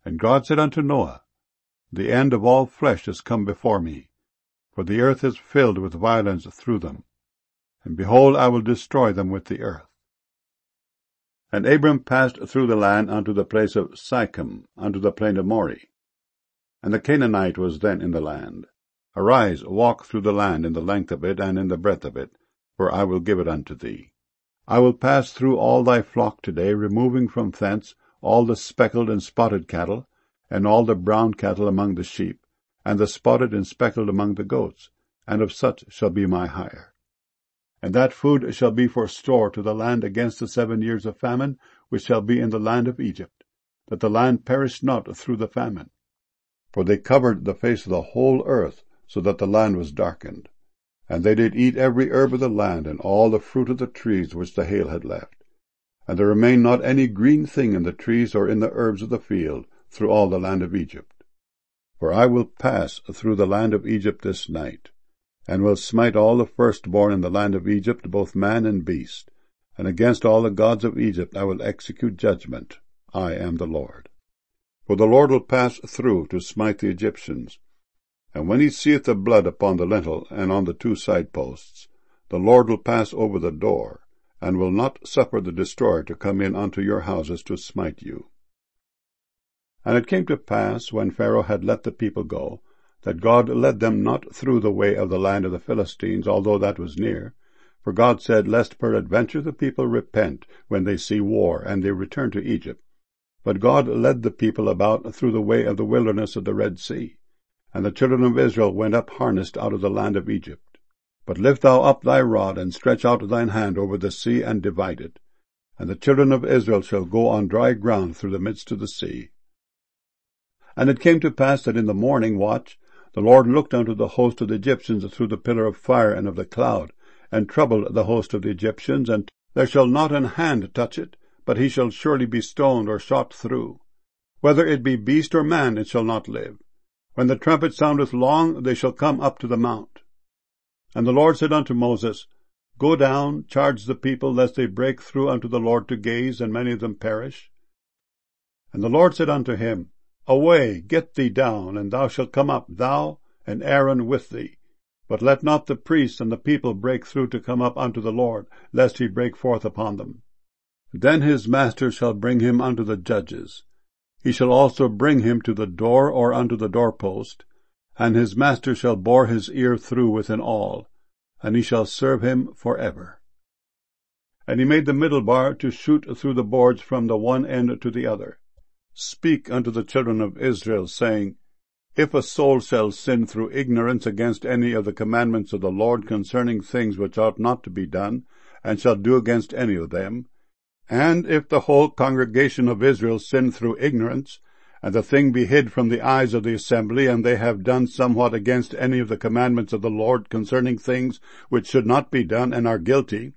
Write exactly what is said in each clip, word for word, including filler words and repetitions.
And God said unto Noah, The end of all flesh is come before me, for the earth is filled with violence through them. And behold, I will destroy them with the earth. And Abram passed through the land unto the place of Sichem, unto the plain of Moreh. And the Canaanite was then in the land. Arise, walk through the land in the length of it and in the breadth of it, for I will give it unto thee. I will pass through all thy flock today, removing from thence all the speckled and spotted cattle, and all the brown cattle among the sheep, and the spotted and speckled among the goats, and of such shall be my hire. And that food shall be for store to the land against the seven years of famine, which shall be in the land of Egypt, that the land perish not through the famine. For they covered the face of the whole earth, so that the land was darkened. And they did eat every herb of the land, and all the fruit of the trees which the hail had left. And there remained not any green thing in the trees or in the herbs of the field, through all the land of Egypt. For I will pass through the land of Egypt this night, and will smite all the firstborn in the land of Egypt, both man and beast. And against all the gods of Egypt I will execute judgment. I am the Lord. For the Lord will pass through to smite the Egyptians. And when he seeth the blood upon the lintel and on the two side posts, the Lord will pass over the door, and will not suffer the destroyer to come in unto your houses to smite you. And it came to pass, when Pharaoh had let the people go, that God led them not through the way of the land of the Philistines, although that was near. For God said, Lest peradventure the people repent when they see war, and they return to Egypt. But God led the people about through the way of the wilderness of the Red Sea. And the children of Israel went up harnessed out of the land of Egypt. But lift thou up thy rod, and stretch out thine hand over the sea, and divide it. And the children of Israel shall go on dry ground through the midst of the sea. And it came to pass that in the morning watch the Lord looked unto the host of the Egyptians through the pillar of fire and of the cloud, and troubled the host of the Egyptians, and there shall not an hand touch it, but he shall surely be stoned or shot through. Whether it be beast or man, it shall not live. When the trumpet soundeth long, they shall come up to the mount. And the Lord said unto Moses, Go down, charge the people, lest they break through unto the Lord to gaze, and many of them perish. And the Lord said unto him, Away, get thee down, and thou shalt come up, thou and Aaron with thee. But let not the priests and the people break through to come up unto the Lord, lest he break forth upon them. Then his master shall bring him unto the judges. He shall also bring him to the door or unto the doorpost, and his master shall bore his ear through with an awl, and he shall serve him for ever. And he made the middle bar to shoot through the boards from the one end to the other. Speak unto the children of Israel, saying, If a soul shall sin through ignorance against any of the commandments of the Lord concerning things which ought not to be done, and shall do against any of them, and if the whole congregation of Israel sin through ignorance, and the thing be hid from the eyes of the assembly, and they have done somewhat against any of the commandments of the Lord concerning things which should not be done, and are guilty,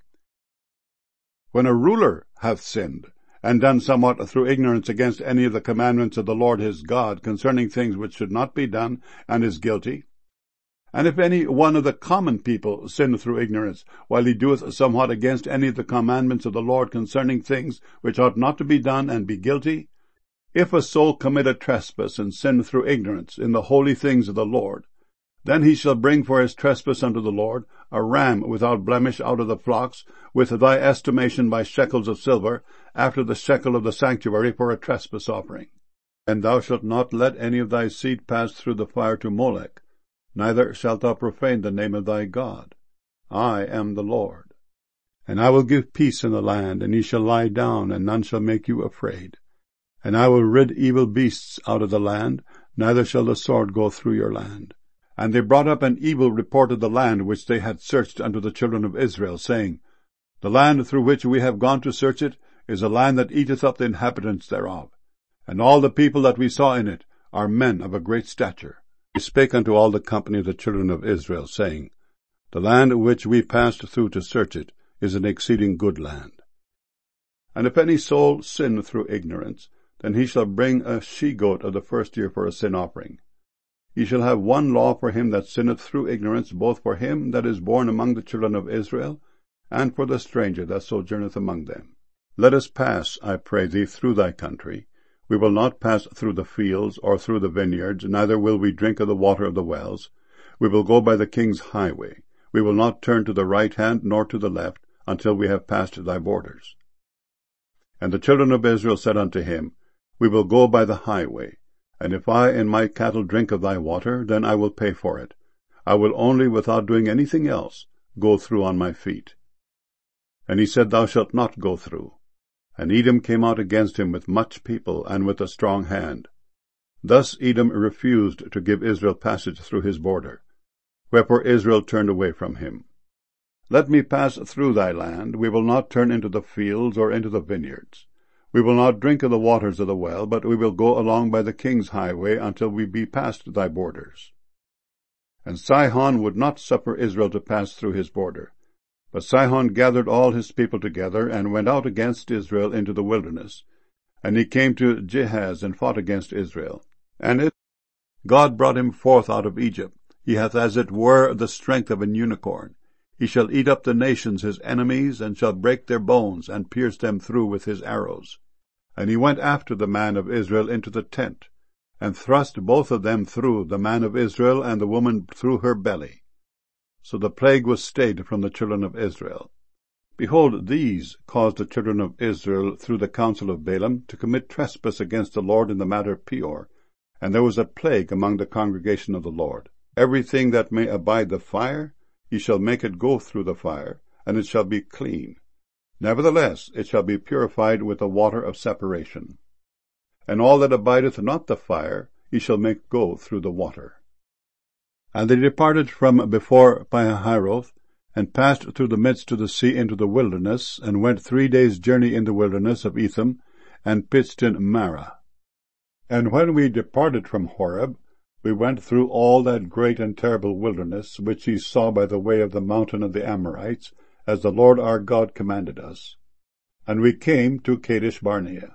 when a ruler hath sinned, and done somewhat through ignorance against any of the commandments of the Lord his God concerning things which should not be done, and is guilty, and if any one of the common people sin through ignorance, while he doeth somewhat against any of the commandments of the Lord concerning things which ought not to be done, and be guilty, if a soul commit a trespass and sin through ignorance in the holy things of the Lord, then he shall bring for his trespass unto the Lord a ram without blemish out of the flocks, with thy estimation by shekels of silver, after the shekel of the sanctuary, for a trespass offering. And thou shalt not let any of thy seed pass through the fire to Molech, neither shalt thou profane the name of thy God. I am the Lord. And I will give peace in the land, and ye shall lie down, and none shall make you afraid. And I will rid evil beasts out of the land, neither shall the sword go through your land. And they brought up an evil report of the land which they had searched unto the children of Israel, saying, The land through which we have gone to search it is a land that eateth up the inhabitants thereof. And all the people that we saw in it are men of a great stature. He spake unto all the company of the children of Israel, saying, The land which we passed through to search it is an exceeding good land. And if any soul sin through ignorance, then he shall bring a she-goat of the first year for a sin offering. Ye shall have one law for him that sinneth through ignorance, both for him that is born among the children of Israel, and for the stranger that sojourneth among them. Let us pass, I pray thee, through thy country, We will not pass through the fields or through the vineyards, neither will we drink of the water of the wells. We will go by the king's highway. We will not turn to the right hand nor to the left, until we have passed thy borders. And the children of Israel said unto him, We will go by the highway, and if I and my cattle drink of thy water, then I will pay for it. I will only, without doing anything else, go through on my feet. And he said, Thou shalt not go through. And Edom came out against him with much people, and with a strong hand. Thus Edom refused to give Israel passage through his border. Wherefore Israel turned away from him. Let me pass through thy land. We will not turn into the fields or into the vineyards. We will not drink of the waters of the well, but we will go along by the king's highway until we be past thy borders. And Sihon would not suffer Israel to pass through his border. But Sihon gathered all his people together, and went out against Israel into the wilderness. And he came to Jahaz, and fought against Israel. And it, God brought him forth out of Egypt. He hath as it were the strength of an unicorn. He shall eat up the nations his enemies, and shall break their bones, and pierce them through with his arrows. And he went after the man of Israel into the tent, and thrust both of them through, the man of Israel and the woman through her belly. So the plague was stayed from the children of Israel. Behold, these caused the children of Israel through the counsel of Balaam to commit trespass against the Lord in the matter of Peor, and there was a plague among the congregation of the Lord. Everything that may abide the fire, ye shall make it go through the fire, and it shall be clean. Nevertheless, it shall be purified with the water of separation. And all that abideth not the fire, ye shall make go through the water. And they departed from before Pihahiroth, and passed through the midst of the sea into the wilderness, and went three days' journey in the wilderness of Etham, and pitched in Marah. And when we departed from Horeb, we went through all that great and terrible wilderness, which ye saw by the way of the mountain of the Amorites, as the Lord our God commanded us. And we came to Kadesh Barnea.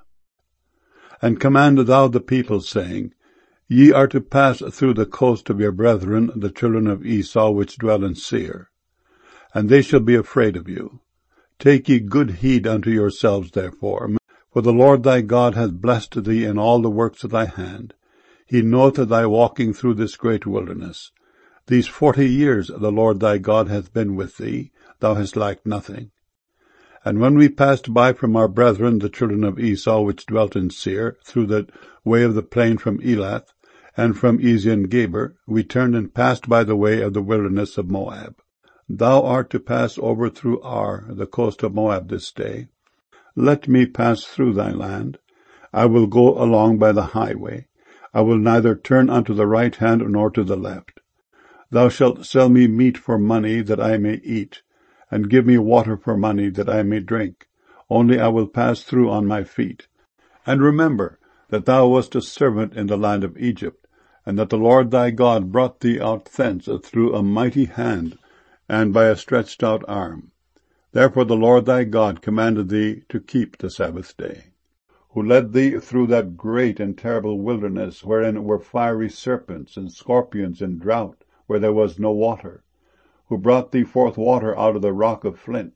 And command thou the people, saying, Ye are to pass through the coast of your brethren, the children of Esau, which dwell in Seir. And they shall be afraid of you. Take ye good heed unto yourselves, therefore, for the Lord thy God hath blessed thee in all the works of thy hand. He knoweth thy walking through this great wilderness. These forty years the Lord thy God hath been with thee, thou hast lacked nothing. And when we passed by from our brethren, the children of Esau, which dwelt in Seir, through the way of the plain from Elath, and from Ezion-Geber, we turned and passed by the way of the wilderness of Moab. Thou art to pass over through Ar, the coast of Moab, this day. Let me pass through thy land. I will go along by the highway. I will neither turn unto the right hand nor to the left. Thou shalt sell me meat for money, that I may eat, and give me water for money, that I may drink. Only I will pass through on my feet. And remember that thou wast a servant in the land of Egypt, and that the Lord thy God brought thee out thence through a mighty hand, and by a stretched out arm. Therefore the Lord thy God commanded thee to keep the Sabbath day, who led thee through that great and terrible wilderness, wherein were fiery serpents and scorpions and drought, where there was no water, who brought thee forth water out of the rock of flint.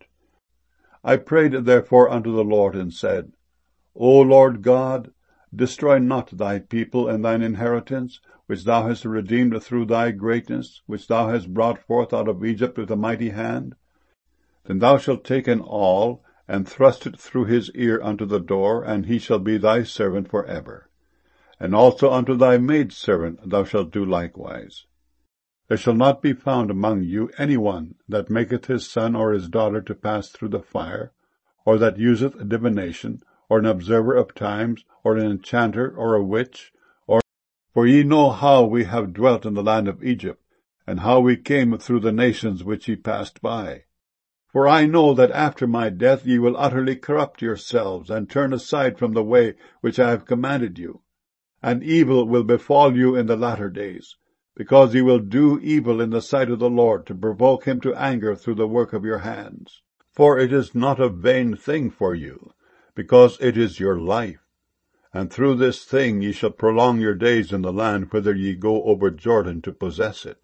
I prayed therefore unto the Lord, and said, O Lord God, destroy not thy people and thine inheritance, which thou hast redeemed through thy greatness, which thou hast brought forth out of Egypt with a mighty hand. Then thou shalt take an awl, and thrust it through his ear unto the door, and he shall be thy servant for ever. And also unto thy maidservant thou shalt do likewise. There shall not be found among you any one that maketh his son or his daughter to pass through the fire, or that useth divination, or an observer of times, or an enchanter, or a witch, or for ye know how we have dwelt in the land of Egypt, and how we came through the nations which ye passed by. For I know that after my death ye will utterly corrupt yourselves, and turn aside from the way which I have commanded you. And evil will befall you in the latter days, because ye will do evil in the sight of the Lord, to provoke him to anger through the work of your hands. For it is not a vain thing for you, because it is your life. And through this thing ye shall prolong your days in the land whither ye go over Jordan to possess it.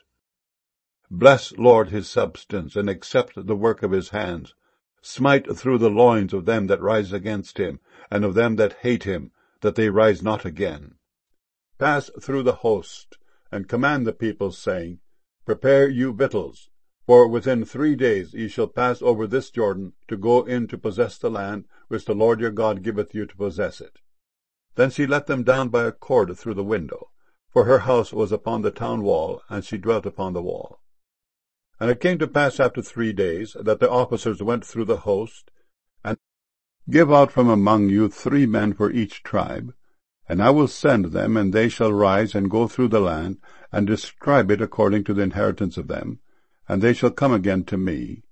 Bless, Lord, his substance, and accept the work of his hands. Smite through the loins of them that rise against him, and of them that hate him, that they rise not again. Pass through the host, and command the people, saying, Prepare you victuals, for within three days ye shall pass over this Jordan, to go in to possess the land which the Lord your God giveth you to possess it. Then she let them down by a cord through the window, for her house was upon the town wall, and she dwelt upon the wall. And it came to pass after three days, that the officers went through the host, and give out from among you three men for each tribe, and I will send them, and they shall rise and go through the land, and describe it according to the inheritance of them, and they shall come again to me.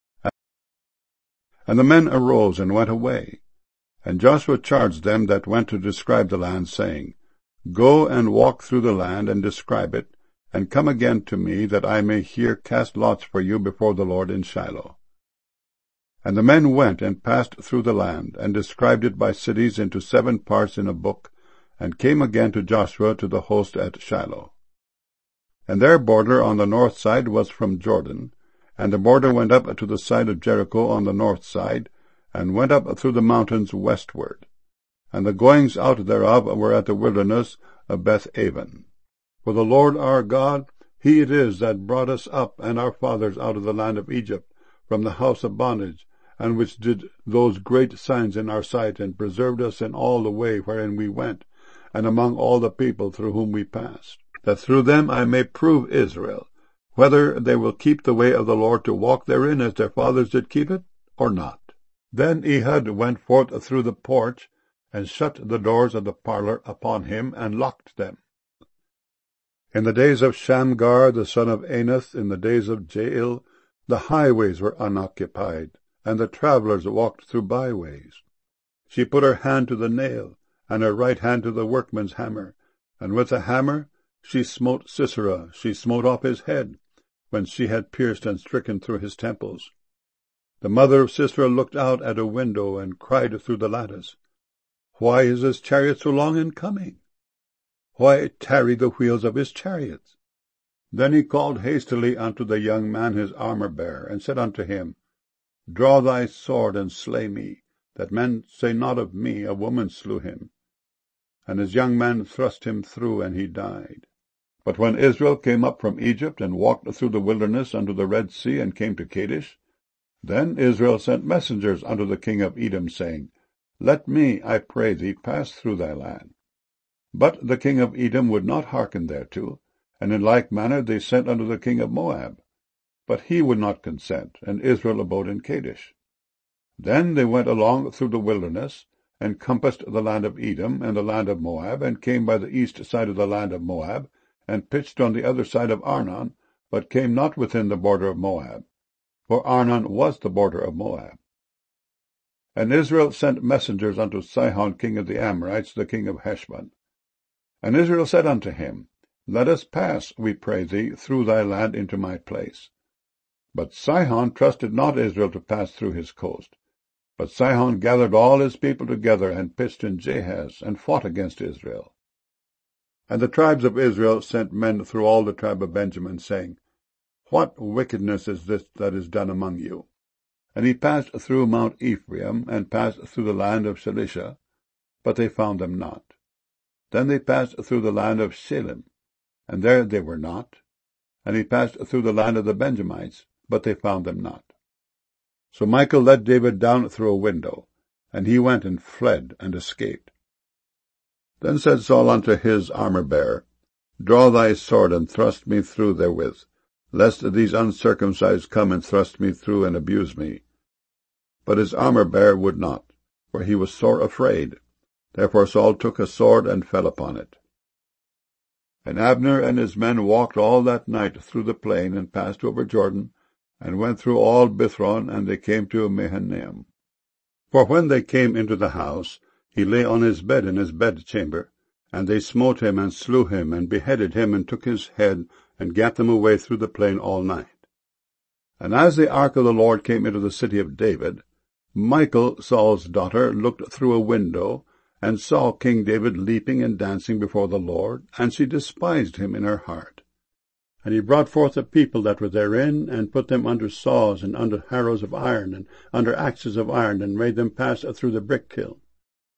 And the men arose and went away. And Joshua charged them that went to describe the land, saying, Go and walk through the land, and describe it, and come again to me, that I may here cast lots for you before the Lord in Shiloh. And the men went and passed through the land, and described it by cities into seven parts in a book, and came again to Joshua to the host at Shiloh. And their border on the north side was from Jordan, and the border went up to the side of Jericho on the north side, and went up through the mountains westward. And the goings out thereof were at the wilderness of Beth-aven. For the Lord our God, he it is that brought us up and our fathers out of the land of Egypt, from the house of bondage, and which did those great signs in our sight, and preserved us in all the way wherein we went, and among all the people through whom we passed, that through them I may prove Israel, whether they will keep the way of the Lord to walk therein as their fathers did keep it, or not. Then Ehud went forth through the porch, and shut the doors of the parlor upon him, and locked them. In the days of Shamgar the son of Anath, in the days of Jael, the highways were unoccupied, and the travellers walked through byways. She put her hand to the nail, and her right hand to the workman's hammer, and with the hammer she smote Sisera, she smote off his head, when she had pierced and stricken through his temples. The mother of Sisera looked out at a window, and cried through the lattice, Why is his chariot so long in coming? Why tarry the wheels of his chariots? Then he called hastily unto the young man his armor-bearer, and said unto him, Draw thy sword, and slay me, that men say not of me, A woman slew him. And his young man thrust him through, and he died. But when Israel came up from Egypt, and walked through the wilderness unto the Red Sea, and came to Kadesh, then Israel sent messengers unto the king of Edom, saying, Let me, I pray thee, pass through thy land. But the king of Edom would not hearken thereto, and in like manner they sent unto the king of Moab. But he would not consent, and Israel abode in Kadesh. Then they went along through the wilderness, and compassed the land of Edom and the land of Moab, and came by the east side of the land of Moab, and pitched on the other side of Arnon, but came not within the border of Moab, for Arnon was the border of Moab. And Israel sent messengers unto Sihon king of the Amorites, the king of Heshbon. And Israel said unto him, Let us pass, we pray thee, through thy land into my place. But Sihon trusted not Israel to pass through his coast. But Sihon gathered all his people together, and pitched in Jahaz, and fought against Israel. And the tribes of Israel sent men through all the tribe of Benjamin, saying, What wickedness is this that is done among you? And he passed through Mount Ephraim, and passed through the land of Shalisha, but they found them not. Then they passed through the land of Shalem, and there they were not. And he passed through the land of the Benjamites, but they found them not. So Michal let David down through a window, and he went and fled and escaped. Then said Saul unto his armor-bearer, Draw thy sword, and thrust me through therewith, lest these uncircumcised come and thrust me through and abuse me. But his armor-bearer would not, for he was sore afraid. Therefore Saul took a sword and fell upon it. And Abner and his men walked all that night through the plain, and passed over Jordan, and went through all Bithron, and they came to Mahanaim. For when they came into the house, he lay on his bed in his bedchamber, and they smote him, and slew him, and beheaded him, and took his head, and gat them away through the plain all night. And as the ark of the Lord came into the city of David, Michal, Saul's daughter, looked through a window, and saw King David leaping and dancing before the Lord, and she despised him in her heart. And he brought forth the people that were therein, and put them under saws, and under harrows of iron, and under axes of iron, and made them pass through the brick kiln.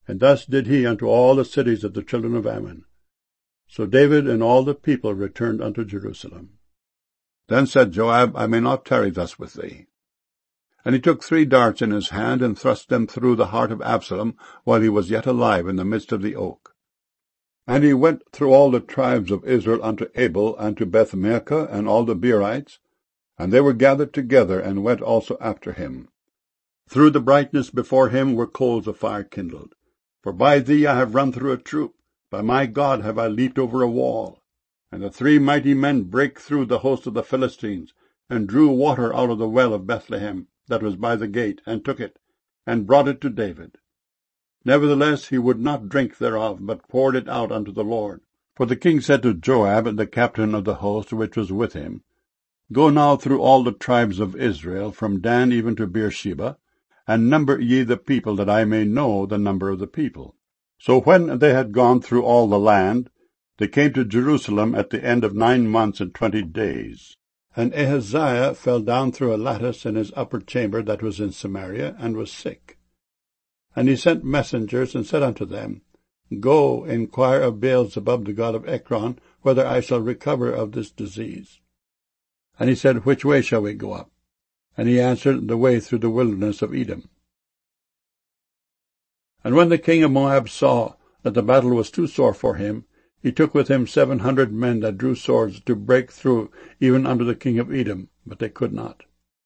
And thus did he unto all the cities of the children of Ammon. So David and all the people returned unto Jerusalem. Then said Joab, I may not tarry thus with thee. And he took three darts in his hand, and thrust them through the heart of Absalom, while he was yet alive in the midst of the oak. And he went through all the tribes of Israel unto Abel, and to Bethmaachah, and all the Beerites, and they were gathered together, and went also after him. Through the brightness before him were coals of fire kindled. For by thee I have run through a troop, by my God have I leaped over a wall. And the three mighty men brake through the host of the Philistines, and drew water out of the well of Bethlehem, that was by the gate, and took it, and brought it to David. Nevertheless he would not drink thereof, but poured it out unto the Lord. For the king said to Joab, the captain of the host which was with him, Go now through all the tribes of Israel, from Dan even to Beersheba, and number ye the people, that I may know the number of the people. So when they had gone through all the land, they came to Jerusalem at the end of nine months and twenty days. And Ahaziah fell down through a lattice in his upper chamber that was in Samaria, and was sick. And he sent messengers, and said unto them, Go, inquire of Beelzebub the god of Ekron, whether I shall recover of this disease. And he said, Which way shall we go up? And he answered, The way through the wilderness of Edom. And when the king of Moab saw that the battle was too sore for him, he took with him seven hundred men that drew swords to break through even unto the king of Edom, but they could not.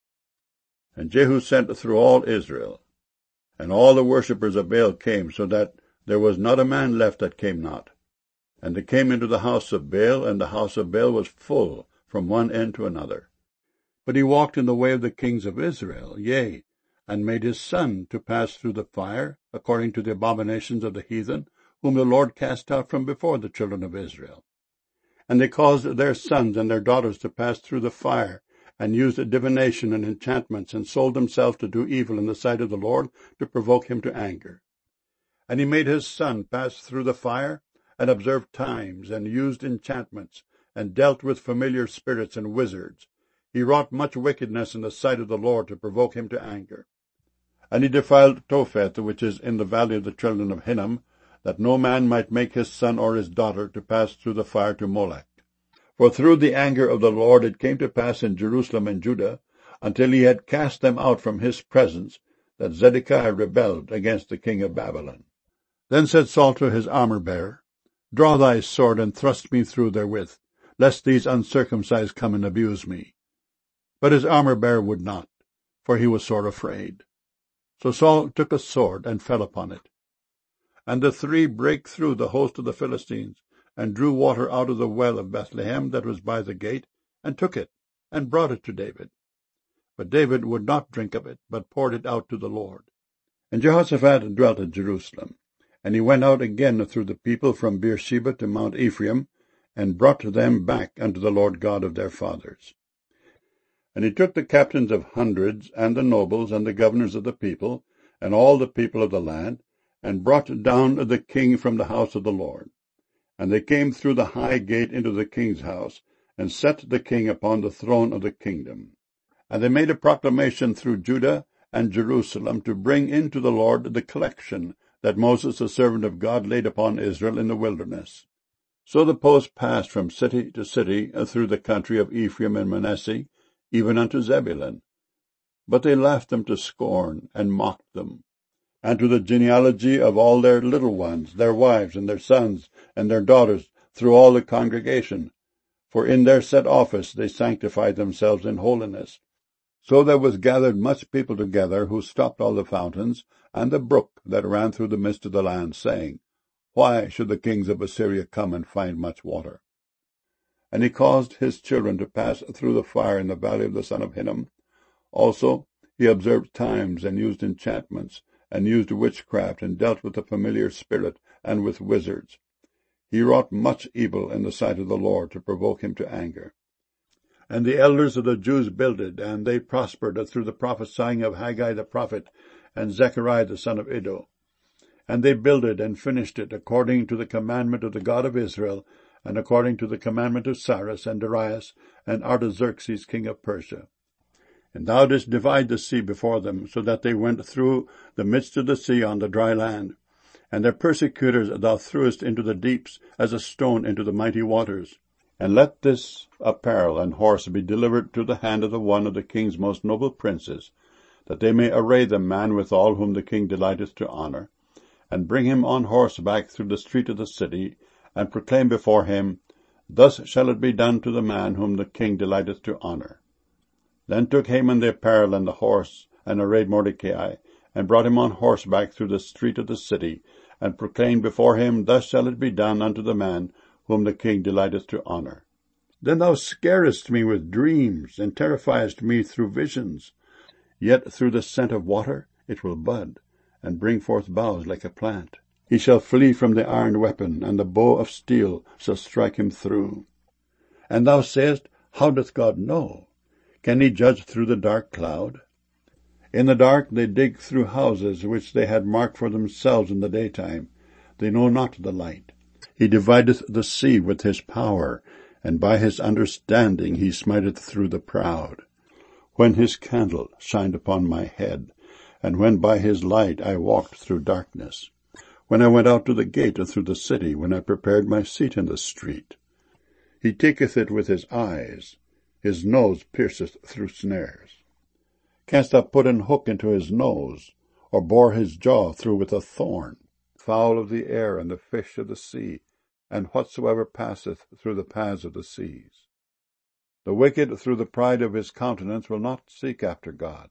And Jehu sent through all Israel, and all the worshippers of Baal came, so that there was not a man left that came not. And they came into the house of Baal, and the house of Baal was full from one end to another. But he walked in the way of the kings of Israel, yea, and made his son to pass through the fire, according to the abominations of the heathen, whom the Lord cast out from before the children of Israel. And they caused their sons and their daughters to pass through the fire, and used divination and enchantments, and sold themselves to do evil in the sight of the Lord, to provoke him to anger. And he made his son pass through the fire, and observed times, and used enchantments, and dealt with familiar spirits and wizards. He wrought much wickedness in the sight of the Lord, to provoke him to anger. And he defiled Topheth, which is in the valley of the children of Hinnom, that no man might make his son or his daughter to pass through the fire to Molech. For through the anger of the Lord it came to pass in Jerusalem and Judah, until he had cast them out from his presence, that Zedekiah rebelled against the king of Babylon. Then said Saul to his armor-bearer, Draw thy sword, and thrust me through therewith, lest these uncircumcised come and abuse me. But his armor-bearer would not, for he was sore afraid. So Saul took a sword, and fell upon it. And the three brake through the host of the Philistines, and drew water out of the well of Bethlehem that was by the gate, and took it, and brought it to David. But David would not drink of it, but poured it out to the Lord. And Jehoshaphat dwelt at Jerusalem, and he went out again through the people from Beersheba to Mount Ephraim, and brought them back unto the Lord God of their fathers. And he took the captains of hundreds, and the nobles, and the governors of the people, and all the people of the land, and brought down the king from the house of the Lord. And they came through the high gate into the king's house, and set the king upon the throne of the kingdom. And they made a proclamation through Judah and Jerusalem to bring into the Lord the collection that Moses the servant of God laid upon Israel in the wilderness. So the post passed from city to city through the country of Ephraim and Manasseh, even unto Zebulun. But they laughed them to scorn, and mocked them. And to the genealogy of all their little ones, their wives, and their sons, and their daughters, through all the congregation. For in their set office they sanctified themselves in holiness. So there was gathered much people together, who stopped all the fountains, and the brook that ran through the midst of the land, saying, Why should the kings of Assyria come and find much water? And he caused his children to pass through the fire in the valley of the son of Hinnom. Also he observed times, and used enchantments, and used witchcraft, and dealt with the familiar spirit, and with wizards. He wrought much evil in the sight of the Lord, to provoke him to anger. And the elders of the Jews builded, and they prospered through the prophesying of Haggai the prophet, and Zechariah the son of Iddo. And they builded and finished it, according to the commandment of the God of Israel, and according to the commandment of Cyrus, and Darius, and Artaxerxes king of Persia. And thou didst divide the sea before them, so that they went through the midst of the sea on the dry land. and their persecutors thou threwest into the deeps, as a stone into the mighty waters. And let this apparel and horse be delivered to the hand of the one of the king's most noble princes, that they may array them man withal whom the king delighteth to honour, and bring him on horseback through the street of the city, and proclaim before him, Thus shall it be done to the man whom the king delighteth to honour. Then took Haman the apparel and the horse, and arrayed Mordecai, and brought him on horseback through the street of the city, and proclaimed before him, Thus shall it be done unto the man whom the king delighteth to honour. Then thou scarest me with dreams, and terrifiest me through visions. Yet through the scent of water it will bud, and bring forth boughs like a plant. He shall flee from the iron weapon, and the bow of steel shall strike him through. And thou sayest, How doth God know? Can he judge through the dark cloud? In the dark they dig through houses which they had marked for themselves in the daytime. They know not the light. He divideth the sea with his power, and by his understanding he smiteth through the proud. When his candle shined upon my head, and when by his light I walked through darkness, when I went out to the gate and through the city, when I prepared my seat in the street. He taketh it with his eyes, his nose pierceth through snares. Canst thou put an hook into his nose, or bore his jaw through with a thorn? Fowl of the air and the fish of the sea, and whatsoever passeth through the paths of the seas. The wicked through the pride of his countenance will not seek after God.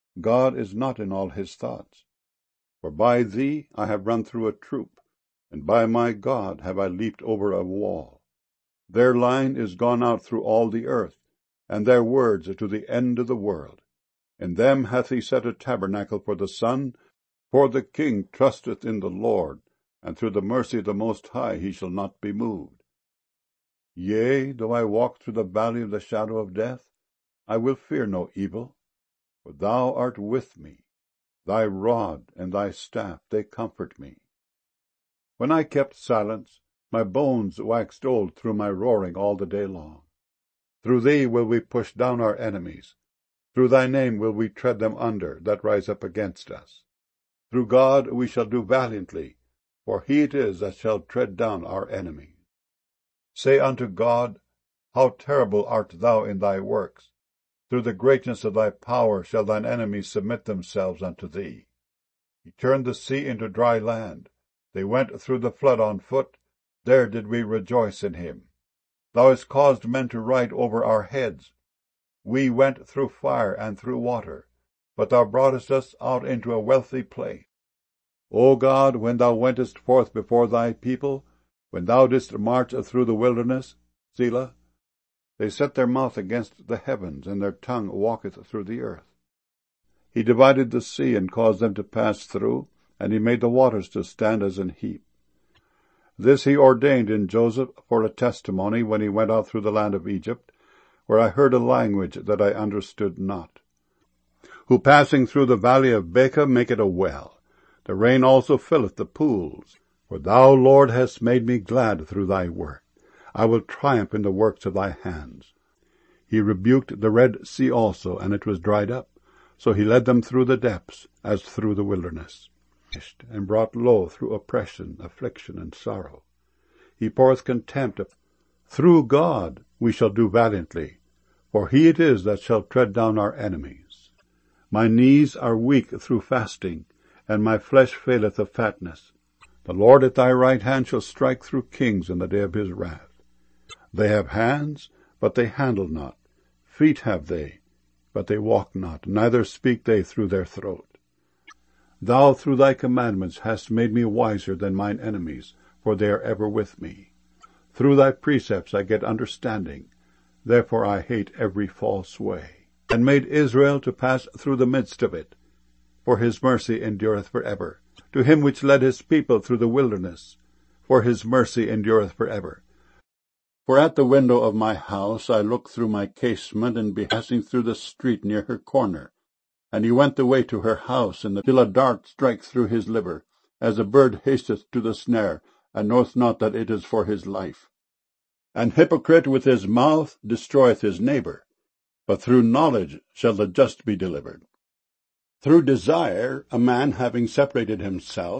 God is not in all his thoughts. For by thee I have run through a troop, and by my God have I leaped over a wall. Their line is gone out through all the earth, and their words to the end of the world. In them hath he set a tabernacle for the sun, for the king trusteth in the Lord, and through the mercy of the Most High he shall not be moved. Yea, though I walk through the valley of the shadow of death, I will fear no evil, for thou art with me. Thy rod and thy staff, they comfort me. When I kept silence, my bones waxed old through my roaring all the day long. Through thee will we push down our enemies. Through thy name will we tread them under that rise up against us. Through God we shall do valiantly, for he it is that shall tread down our enemies. Say unto God, How terrible art thou in thy works! Through the greatness of thy power shall thine enemies submit themselves unto thee. He turned the sea into dry land. They went through the flood on foot. There did we rejoice in him. Thou hast caused men to ride over our heads. We went through fire and through water, but thou broughtest us out into a wealthy place. O God, when thou wentest forth before thy people, when thou didst march through the wilderness, Selah, they set their mouth against the heavens, and their tongue walketh through the earth. He divided the sea, and caused them to pass through, and he made the waters to stand as an heap. This he ordained in Joseph for a testimony when he went out through the land of Egypt, where I heard a language that I understood not. Who passing through the valley of Baca maketh a well. The rain also filleth the pools. For thou, Lord, hast made me glad through thy work. I will triumph in the works of thy hands. He rebuked the Red Sea also, and it was dried up. So he led them through the depths, as through the wilderness, and brought low through oppression, affliction, and sorrow. He poureth contempt. Through God we shall do valiantly, for he it is that shall tread down our enemies. My knees are weak through fasting, and my flesh faileth of fatness. The Lord at thy right hand shall strike through kings in the day of his wrath. They have hands, but they handle not. Feet have they, but they walk not, neither speak they through their throat. Thou through thy commandments hast made me wiser than mine enemies, for they are ever with me. Through thy precepts I get understanding, therefore I hate every false way. And made Israel to pass through the midst of it, for his mercy endureth for ever. To him which led his people through the wilderness, for his mercy endureth for ever. For at the window of my house I looked through my casement, and beheld passing through the street near her corner. And he went the way to her house, and till a dart strike through his liver, as a bird hasteth to the snare, and knoweth not that it is for his life. An hypocrite with his mouth destroyeth his neighbor, but through knowledge shall the just be delivered. Through desire a man having separated himself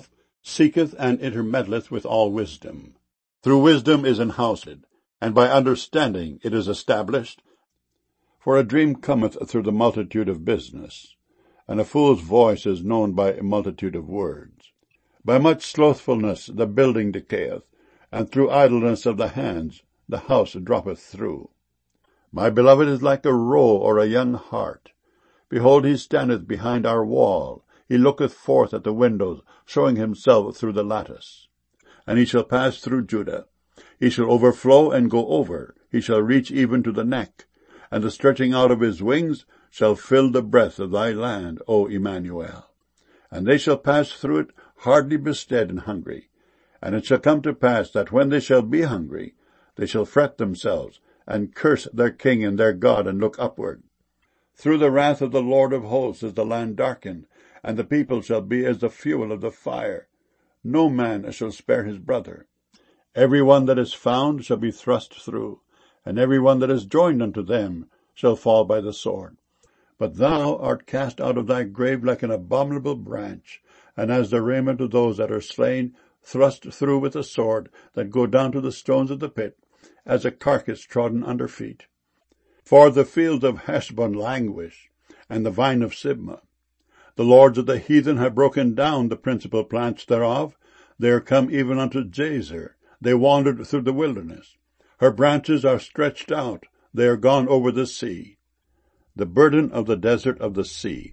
seeketh and intermeddleth with all wisdom. Through wisdom is enhoused, and by understanding it is established. For a dream cometh through the multitude of business, and a fool's voice is known by a multitude of words. By much slothfulness the building decayeth, and through idleness of the hands the house droppeth through. My beloved is like a roe or a young hart. Behold, he standeth behind our wall. He looketh forth at the windows, showing himself through the lattice. And he shall pass through Judah. He shall overflow and go over. He shall reach even to the neck. And the stretching out of his wings shall fill the breadth of thy land, O Emmanuel. And they shall pass through it, hardly bestead and hungry. And it shall come to pass that when they shall be hungry, they shall fret themselves, and curse their king and their God, and look upward. Through the wrath of the Lord of hosts is the land darkened, and the people shall be as the fuel of the fire. No man shall spare his brother. Every one that is found shall be thrust through, and every one that is joined unto them shall fall by the sword. But thou art cast out of thy grave like an abominable branch, and as the raiment of those that are slain, thrust through with a sword, that go down to the stones of the pit, as a carcass trodden under feet. For the fields of Heshbon languish, and the vine of Sibmah. The lords of the heathen have broken down the principal plants thereof. They are come even unto Jazer. They wandered through the wilderness. Her branches are stretched out. They are gone over the sea. The burden of the desert of the sea.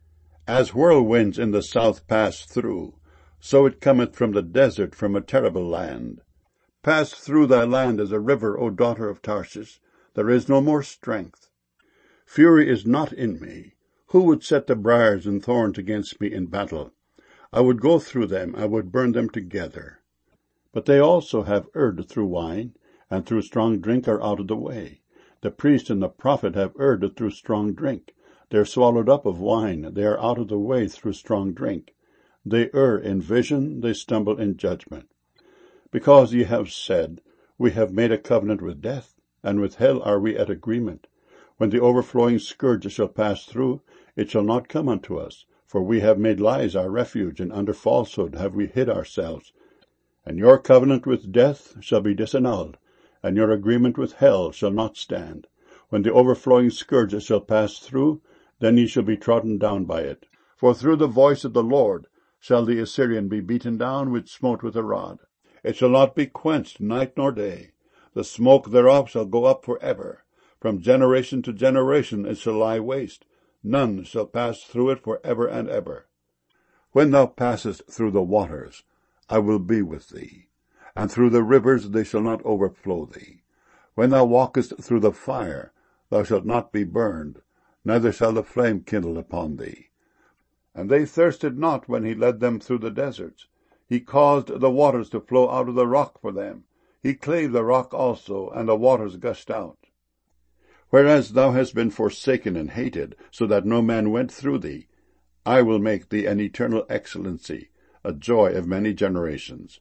As whirlwinds in the south pass through, so it cometh from the desert, from a terrible land. Pass through thy land as a river, O daughter of Tarshish. There is no more strength. Fury is not in me. Who would set the briars and thorns against me in battle? I would go through them, I would burn them together. But they also have erred through wine, and through strong drink are out of the way. The priest and the prophet have erred through strong drink. They are swallowed up of wine, they are out of the way through strong drink. They err in vision, they stumble in judgment. Because ye have said, We have made a covenant with death, and with hell are we at agreement. When the overflowing scourge shall pass through, it shall not come unto us. For we have made lies our refuge, and under falsehood have we hid ourselves. And your covenant with death shall be disannulled, and your agreement with hell shall not stand. When the overflowing scourge shall pass through, then ye shall be trodden down by it. For through the voice of the Lord shall the Assyrian be beaten down, which smote with a rod. It shall not be quenched night nor day. The smoke thereof shall go up for ever. From generation to generation it shall lie waste. None shall pass through it for ever and ever. When thou passest through the waters, I will be with thee, and through the rivers they shall not overflow thee. When thou walkest through the fire, thou shalt not be burned, neither shall the flame kindle upon thee. And they thirsted not when he led them through the deserts. He caused the waters to flow out of the rock for them. He clave the rock also, and the waters gushed out. Whereas thou hast been forsaken and hated, so that no man went through thee, I will make thee an eternal excellency, a joy of many generations.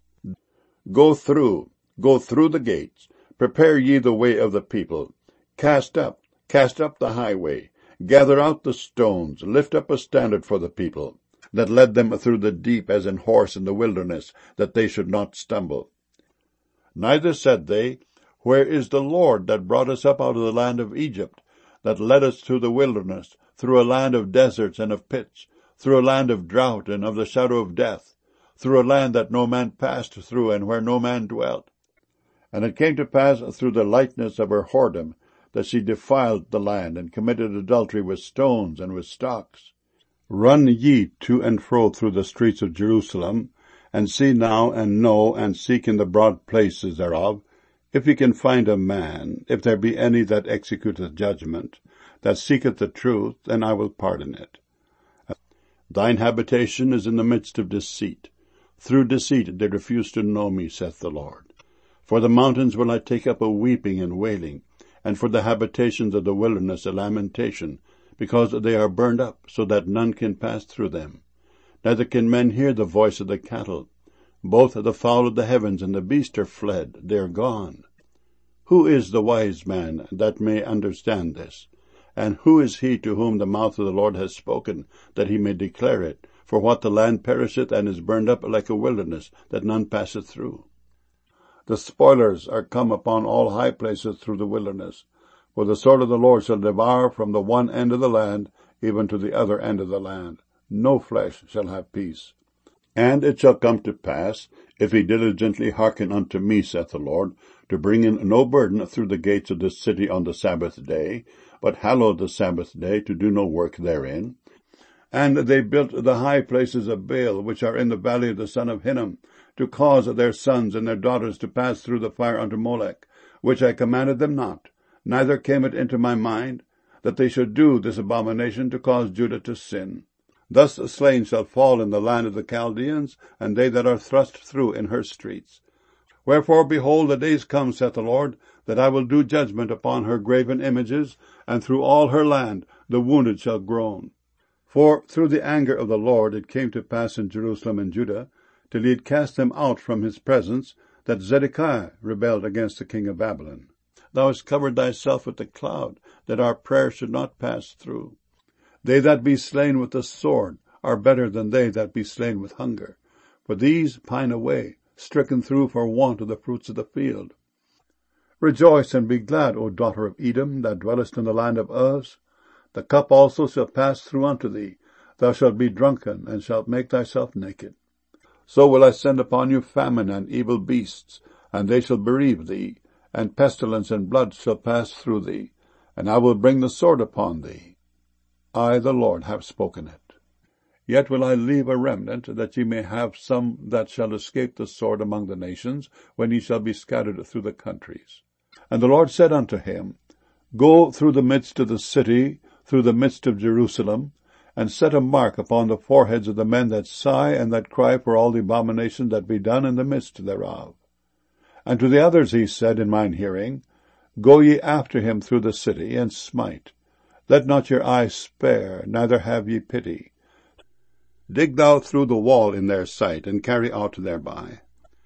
Go through, go through the gates, prepare ye the way of the people. Cast up, cast up the highway, gather out the stones, lift up a standard for the people, that led them through the deep as an horse in the wilderness, that they should not stumble. Neither said they, Where is the Lord that brought us up out of the land of Egypt, that led us through the wilderness, through a land of deserts and of pits, through a land of drought and of the shadow of death, through a land that no man passed through, and where no man dwelt? And it came to pass through the lightness of her whoredom, that she defiled the land, and committed adultery with stones and with stocks. Run ye to and fro through the streets of Jerusalem, and see now, and know, and seek in the broad places thereof, if ye can find a man, if there be any that executeth judgment, that seeketh the truth, and I will pardon it. Thine habitation is in the midst of deceit. Through deceit they refuse to know me, saith the Lord. For the mountains will I take up a weeping and wailing, and for the habitations of the wilderness a lamentation, because they are burned up, so that none can pass through them. Neither can men hear the voice of the cattle. Both the fowl of the heavens and the beast are fled, they are gone. Who is the wise man that may understand this? And who is he to whom the mouth of the Lord has spoken, that he may declare it? For what the land perisheth, and is burned up like a wilderness, that none passeth through. The spoilers are come upon all high places through the wilderness. For the sword of the Lord shall devour from the one end of the land, even to the other end of the land. No flesh shall have peace. And it shall come to pass, if he diligently hearken unto me, saith the Lord, to bring in no burden through the gates of this city on the Sabbath day, but hallow the Sabbath day, to do no work therein. And they built the high places of Baal, which are in the valley of the son of Hinnom, to cause their sons and their daughters to pass through the fire unto Molech, which I commanded them not, neither came it into my mind, that they should do this abomination to cause Judah to sin. Thus slain shall fall in the land of the Chaldeans, and they that are thrust through in her streets. Wherefore, behold, the days come, saith the Lord, that I will do judgment upon her graven images, and through all her land the wounded shall groan. For through the anger of the Lord it came to pass in Jerusalem and Judah, till he had cast them out from his presence, that Zedekiah rebelled against the king of Babylon. Thou hast covered thyself with the cloud, that our prayer should not pass through. They that be slain with the sword are better than they that be slain with hunger. For these pine away, stricken through for want of the fruits of the field. Rejoice and be glad, O daughter of Edom, that dwellest in the land of Uz. The cup also shall pass through unto thee. Thou shalt be drunken, and shalt make thyself naked. So will I send upon you famine and evil beasts, and they shall bereave thee, and pestilence and blood shall pass through thee, and I will bring the sword upon thee. I, the Lord, have spoken it. Yet will I leave a remnant, that ye may have some that shall escape the sword among the nations, when ye shall be scattered through the countries. And the Lord said unto him, Go through the midst of the city, through the midst of Jerusalem, and set a mark upon the foreheads of the men that sigh and that cry for all the abominations that be done in the midst thereof. And to the others he said in mine hearing, Go ye after him through the city, and smite. Let not your eye spare, neither have ye pity. Dig thou through the wall in their sight, and carry out thereby.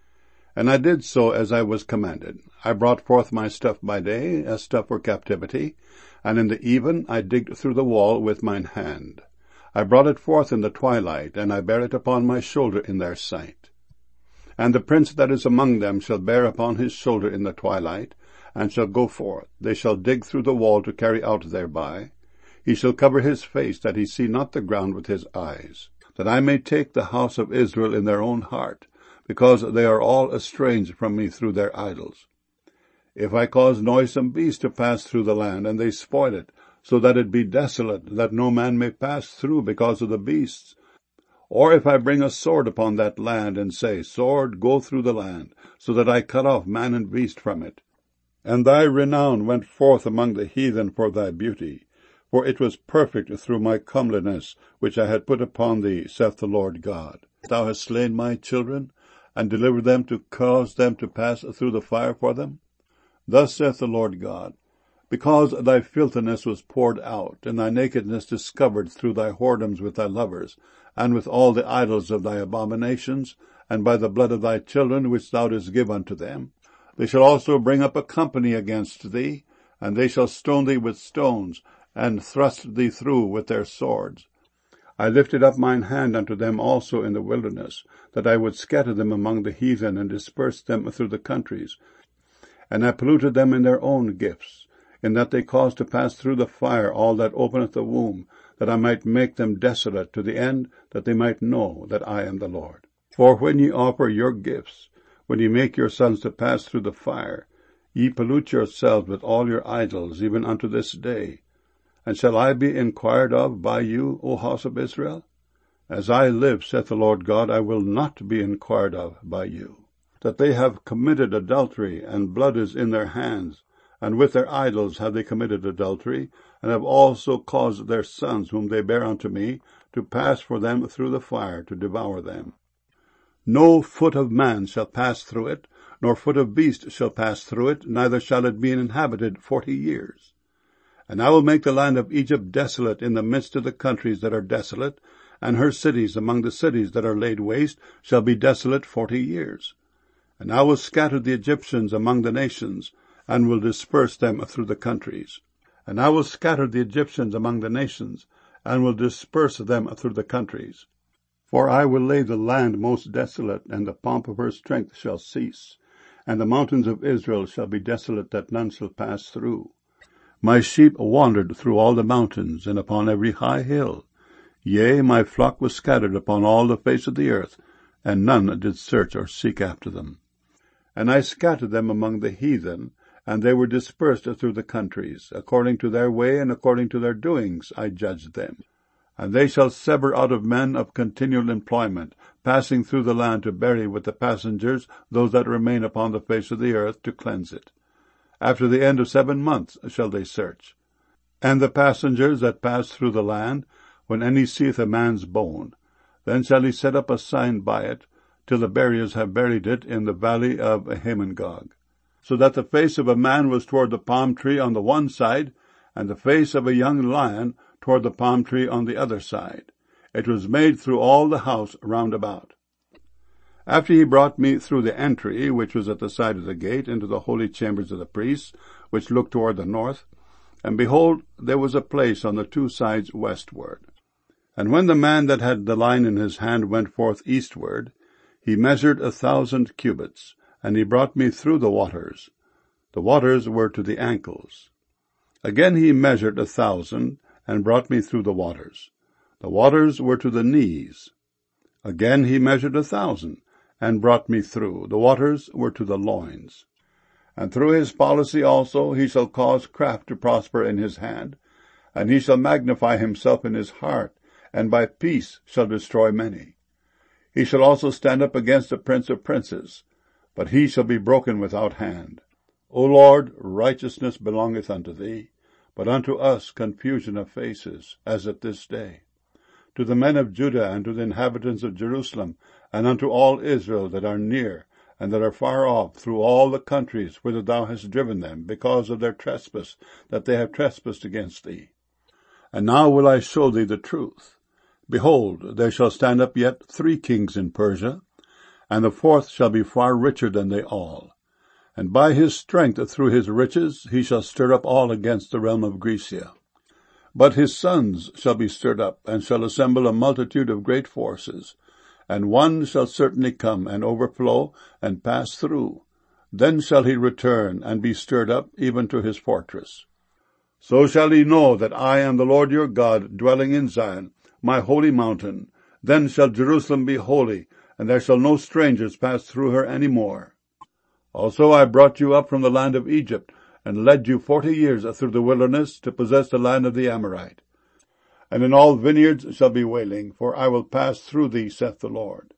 And I did so as I was commanded. I brought forth my stuff by day, as stuff for captivity, and in the even I digged through the wall with mine hand. I brought it forth in the twilight, and I bare it upon my shoulder in their sight. And the prince that is among them shall bear upon his shoulder in the twilight, and shall go forth. They shall dig through the wall to carry out thereby. He shall cover his face, that he see not the ground with his eyes, that I may take the house of Israel in their own heart, because they are all estranged from me through their idols. If I cause noisome beasts to pass through the land, and they spoil it, so that it be desolate, that no man may pass through because of the beasts, or if I bring a sword upon that land, and say, Sword, go through the land, so that I cut off man and beast from it. And thy renown went forth among the heathen for thy beauty, for it was perfect through my comeliness, which I had put upon thee, saith the Lord God. Thou hast slain my children, and delivered them to cause them to pass through the fire for them. Thus saith the Lord God, because thy filthiness was poured out, and thy nakedness discovered through thy whoredoms with thy lovers, and with all the idols of thy abominations, and by the blood of thy children which thou didst give unto them, they shall also bring up a company against thee, and they shall stone thee with stones, and thrust thee through with their swords. I lifted up mine hand unto them also in the wilderness, that I would scatter them among the heathen, and disperse them through the countries. And I polluted them in their own gifts, in that they caused to pass through the fire all that openeth the womb, that I might make them desolate, to the end that they might know that I am the Lord. For when ye offer your gifts, when ye make your sons to pass through the fire, ye pollute yourselves with all your idols, even unto this day. And shall I be inquired of by you, O house of Israel? As I live, saith the Lord God, I will not be inquired of by you. That they have committed adultery, and blood is in their hands, and with their idols have they committed adultery, and have also caused their sons, whom they bear unto me, to pass for them through the fire, to devour them. No foot of man shall pass through it, nor foot of beast shall pass through it, neither shall it be inhabited forty years. And I will make the land of Egypt desolate in the midst of the countries that are desolate, and her cities among the cities that are laid waste shall be desolate forty years. And I will scatter the Egyptians among the nations, and will disperse them through the countries. And I will scatter the Egyptians among the nations, and will disperse them through the countries. For I will lay the land most desolate, and the pomp of her strength shall cease, and the mountains of Israel shall be desolate, that none shall pass through. My sheep wandered through all the mountains, and upon every high hill. Yea, my flock was scattered upon all the face of the earth, and none did search or seek after them. And I scattered them among the heathen, and they were dispersed through the countries. According to their way and according to their doings I judged them. And they shall sever out of men of continual employment, passing through the land to bury with the passengers those that remain upon the face of the earth, to cleanse it. After the end of seven months shall they search. And the passengers that pass through the land, when any seeth a man's bone, then shall he set up a sign by it, till the buriers have buried it in the valley of Hamongog. So that the face of a man was toward the palm tree on the one side, and the face of a young lion toward the palm tree on the other side. It was made through all the house round about. After he brought me through the entry, which was at the side of the gate, into the holy chambers of the priests, which looked toward the north, and behold, there was a place on the two sides westward. And when the man that had the line in his hand went forth eastward, he measured a thousand cubits, and he brought me through the waters. The waters were to the ankles. Again he measured a thousand, and brought me through the waters. The waters were to the knees. Again he measured a thousand, and brought me through. The waters were to the loins. And through his policy also he shall cause craft to prosper in his hand, and he shall magnify himself in his heart, and by peace shall destroy many. He shall also stand up against the prince of princes, but he shall be broken without hand. O Lord, righteousness belongeth unto thee, but unto us confusion of faces, as at this day. To the men of Judah, and to the inhabitants of Jerusalem, and unto all Israel that are near, and that are far off, through all the countries whither thou hast driven them, because of their trespass, that they have trespassed against thee. And now will I show thee the truth. Behold, there shall stand up yet three kings in Persia, and the fourth shall be far richer than they all. And by his strength through his riches he shall stir up all against the realm of Grecia. But his sons shall be stirred up, and shall assemble a multitude of great forces. And one shall certainly come, and overflow, and pass through. Then shall he return, and be stirred up, even to his fortress. So shall he know that I am the Lord your God, dwelling in Zion, my holy mountain. Then shall Jerusalem be holy, and there shall no strangers pass through her any more. Also I brought you up from the land of Egypt, and led you forty years through the wilderness, to possess the land of the Amorite. And in all vineyards shall be wailing, for I will pass through thee, saith the Lord.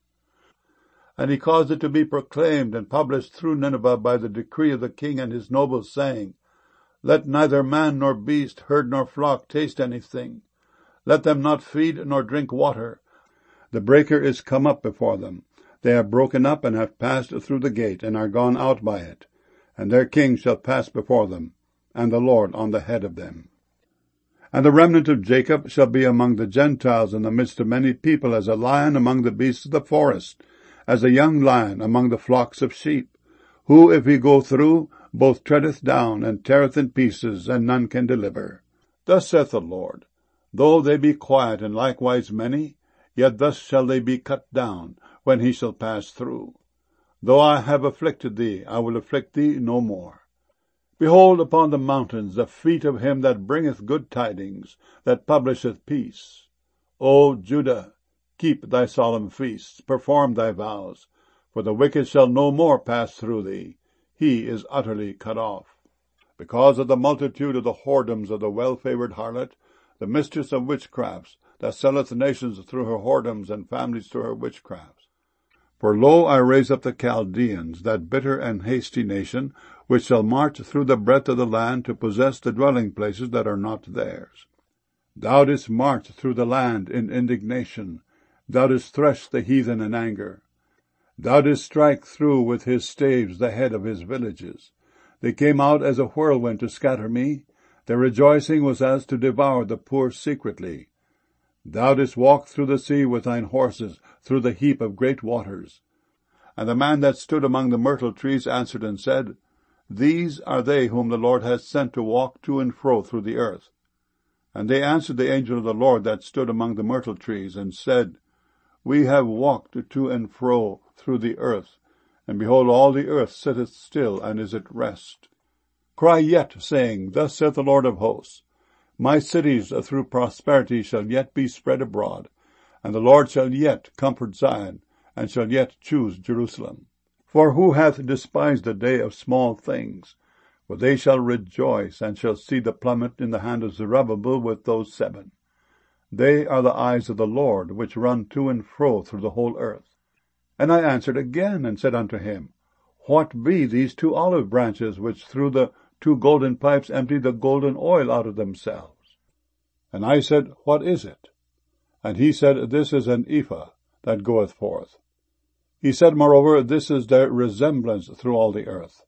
And he caused it to be proclaimed and published through Nineveh by the decree of the king and his nobles, saying, Let neither man nor beast, herd nor flock taste anything. Let them not feed nor drink water. The breaker is come up before them. They have broken up and have passed through the gate, and are gone out by it. And their king shall pass before them, and the Lord on the head of them. And the remnant of Jacob shall be among the Gentiles in the midst of many people, as a lion among the beasts of the forest, as a young lion among the flocks of sheep, who, if he go through, both treadeth down, and teareth in pieces, and none can deliver. Thus saith the Lord, Though they be quiet and likewise many, yet thus shall they be cut down, when he shall pass through. Though I have afflicted thee, I will afflict thee no more. Behold upon the mountains the feet of him that bringeth good tidings, that publisheth peace. O Judah, keep thy solemn feasts, perform thy vows, for the wicked shall no more pass through thee. He is utterly cut off. Because of the multitude of the whoredoms of the well-favoured harlot, the mistress of witchcrafts, that selleth nations through her whoredoms, and families through her witchcrafts. For lo, I raise up the Chaldeans, that bitter and hasty nation, which shall march through the breadth of the land to possess the dwelling places that are not theirs. Thou didst march through the land in indignation. Thou didst thresh the heathen in anger. Thou didst strike through with his staves the head of his villages. They came out as a whirlwind to scatter me. Their rejoicing was as to devour the poor secretly. Thou didst walk through the sea with thine horses, through the heap of great waters. And the man that stood among the myrtle trees answered and said, These are they whom the Lord hath sent to walk to and fro through the earth. And they answered the angel of the Lord that stood among the myrtle trees, and said, We have walked to and fro through the earth, and behold, all the earth sitteth still, and is at rest. Cry yet, saying, Thus saith the Lord of hosts, My cities through prosperity shall yet be spread abroad, and the Lord shall yet comfort Zion, and shall yet choose Jerusalem. For who hath despised the day of small things? For they shall rejoice, and shall see the plummet in the hand of Zerubbabel with those seven. They are the eyes of the Lord, which run to and fro through the whole earth. And I answered again, and said unto him, What be these two olive branches, which through the two golden pipes empty the golden oil out of themselves? And I said, What is it? And he said, This is an ephah that goeth forth. He said, Moreover, This is their resemblance through all the earth.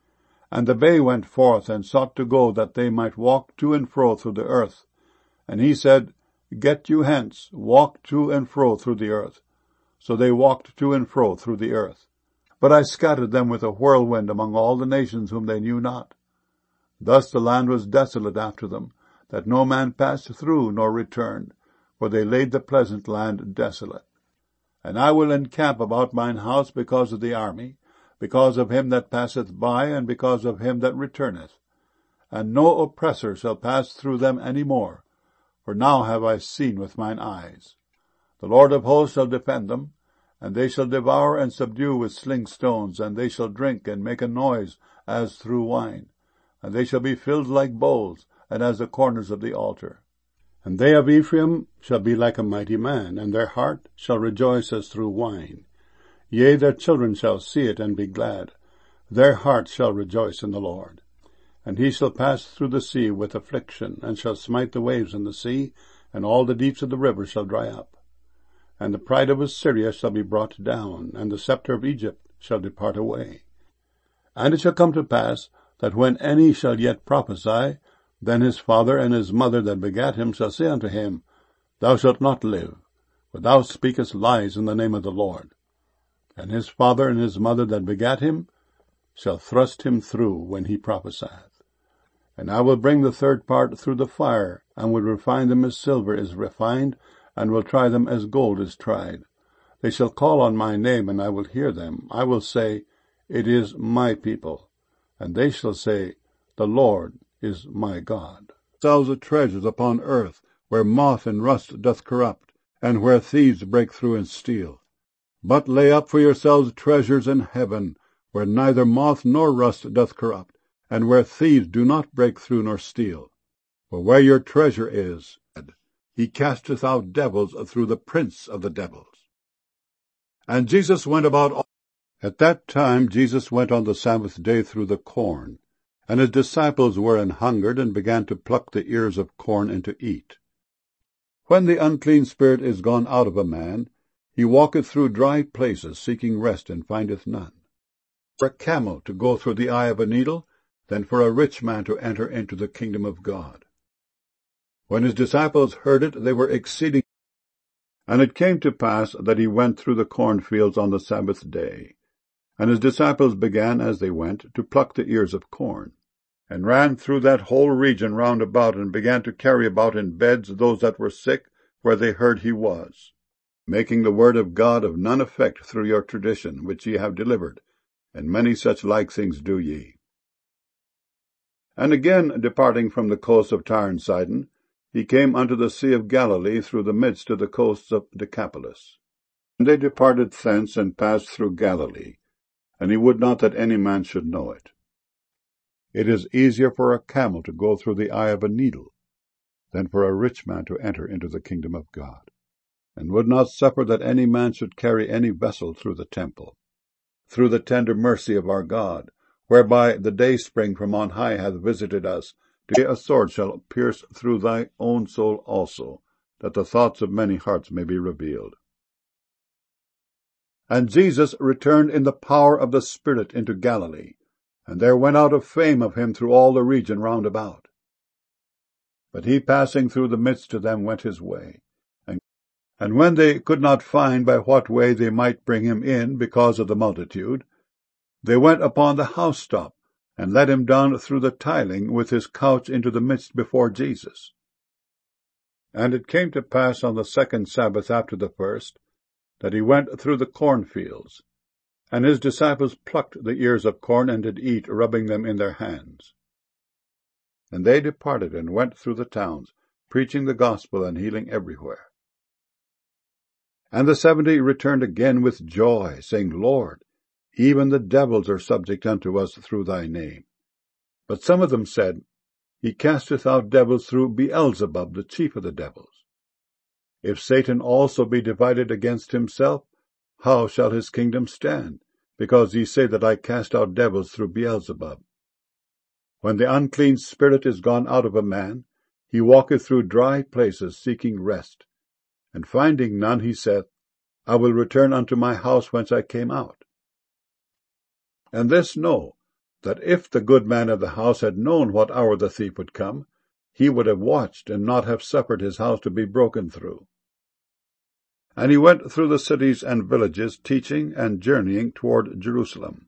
And the bay went forth, and sought to go, that they might walk to and fro through the earth. And he said, Get you hence, walk to and fro through the earth. So they walked to and fro through the earth. But I scattered them with a whirlwind among all the nations whom they knew not. Thus the land was desolate after them, that no man passed through nor returned, for they laid the pleasant land desolate. And I will encamp about mine house because of the army, because of him that passeth by, and because of him that returneth. And no oppressor shall pass through them any more, for now have I seen with mine eyes. The Lord of hosts shall defend them, and they shall devour and subdue with sling stones, and they shall drink and make a noise as through wine, and they shall be filled like bowls, and as the corners of the altar. And they of Ephraim shall be like a mighty man, and their heart shall rejoice as through wine. Yea, their children shall see it and be glad. Their heart shall rejoice in the Lord. And he shall pass through the sea with affliction, and shall smite the waves in the sea, and all the deeps of the river shall dry up. And the pride of Assyria shall be brought down, and the scepter of Egypt shall depart away. And it shall come to pass, that when any shall yet prophesy, then his father and his mother that begat him shall say unto him, Thou shalt not live, for thou speakest lies in the name of the Lord. And his father and his mother that begat him shall thrust him through when he prophesieth. And I will bring the third part through the fire, and will refine them as silver is refined, and will try them as gold is tried. They shall call on my name, and I will hear them. I will say, It is my people. And they shall say, The Lord is my God. Thousands of treasures upon earth, where moth and rust doth corrupt, and where thieves break through and steal. But lay up for yourselves treasures in heaven, where neither moth nor rust doth corrupt, and where thieves do not break through nor steal. For where your treasure is, he casteth out devils through the prince of the devils. And Jesus went about all. At that time Jesus went on the Sabbath day through the corn, and his disciples were an hungered, and began to pluck the ears of corn and to eat. When the unclean spirit is gone out of a man, he walketh through dry places, seeking rest, and findeth none. For a camel to go through the eye of a needle, than for a rich man to enter into the kingdom of God. When his disciples heard it, they were exceeding. And it came to pass that he went through the cornfields on the Sabbath day. And his disciples began, as they went, to pluck the ears of corn, and ran through that whole region round about, and began to carry about in beds those that were sick, where they heard he was, making the word of God of none effect through your tradition, which ye have delivered, and many such like things do ye. And again, departing from the coast of Tyre and Sidon, he came unto the sea of Galilee through the midst of the coasts of Decapolis. And they departed thence, and passed through Galilee, and he would not that any man should know it. It is easier for a camel to go through the eye of a needle, than for a rich man to enter into the kingdom of God, and would not suffer that any man should carry any vessel through the temple, through the tender mercy of our God, whereby the dayspring from on high hath visited us. Today a sword shall pierce through thy own soul also, that the thoughts of many hearts may be revealed. And Jesus returned in the power of the Spirit into Galilee, and there went out a fame of him through all the region round about. But he passing through the midst of them went his way. And, and when they could not find by what way they might bring him in because of the multitude, they went upon the housetop, and let him down through the tiling with his couch into the midst before Jesus. And it came to pass on the second Sabbath after the first, that he went through the cornfields. And his disciples plucked the ears of corn, and did eat, rubbing them in their hands. And they departed, and went through the towns, preaching the gospel, and healing everywhere. And the seventy returned again with joy, saying, Lord, even the devils are subject unto us through thy name. But some of them said, He casteth out devils through Beelzebub, the chief of the devils. If Satan also be divided against himself, how shall his kingdom stand? Because ye say that I cast out devils through Beelzebub. When the unclean spirit is gone out of a man, he walketh through dry places, seeking rest. And finding none, he saith, I will return unto my house whence I came out. And this know, that if the good man of the house had known what hour the thief would come, he would have watched, and not have suffered his house to be broken through. And he went through the cities and villages, teaching and journeying toward Jerusalem.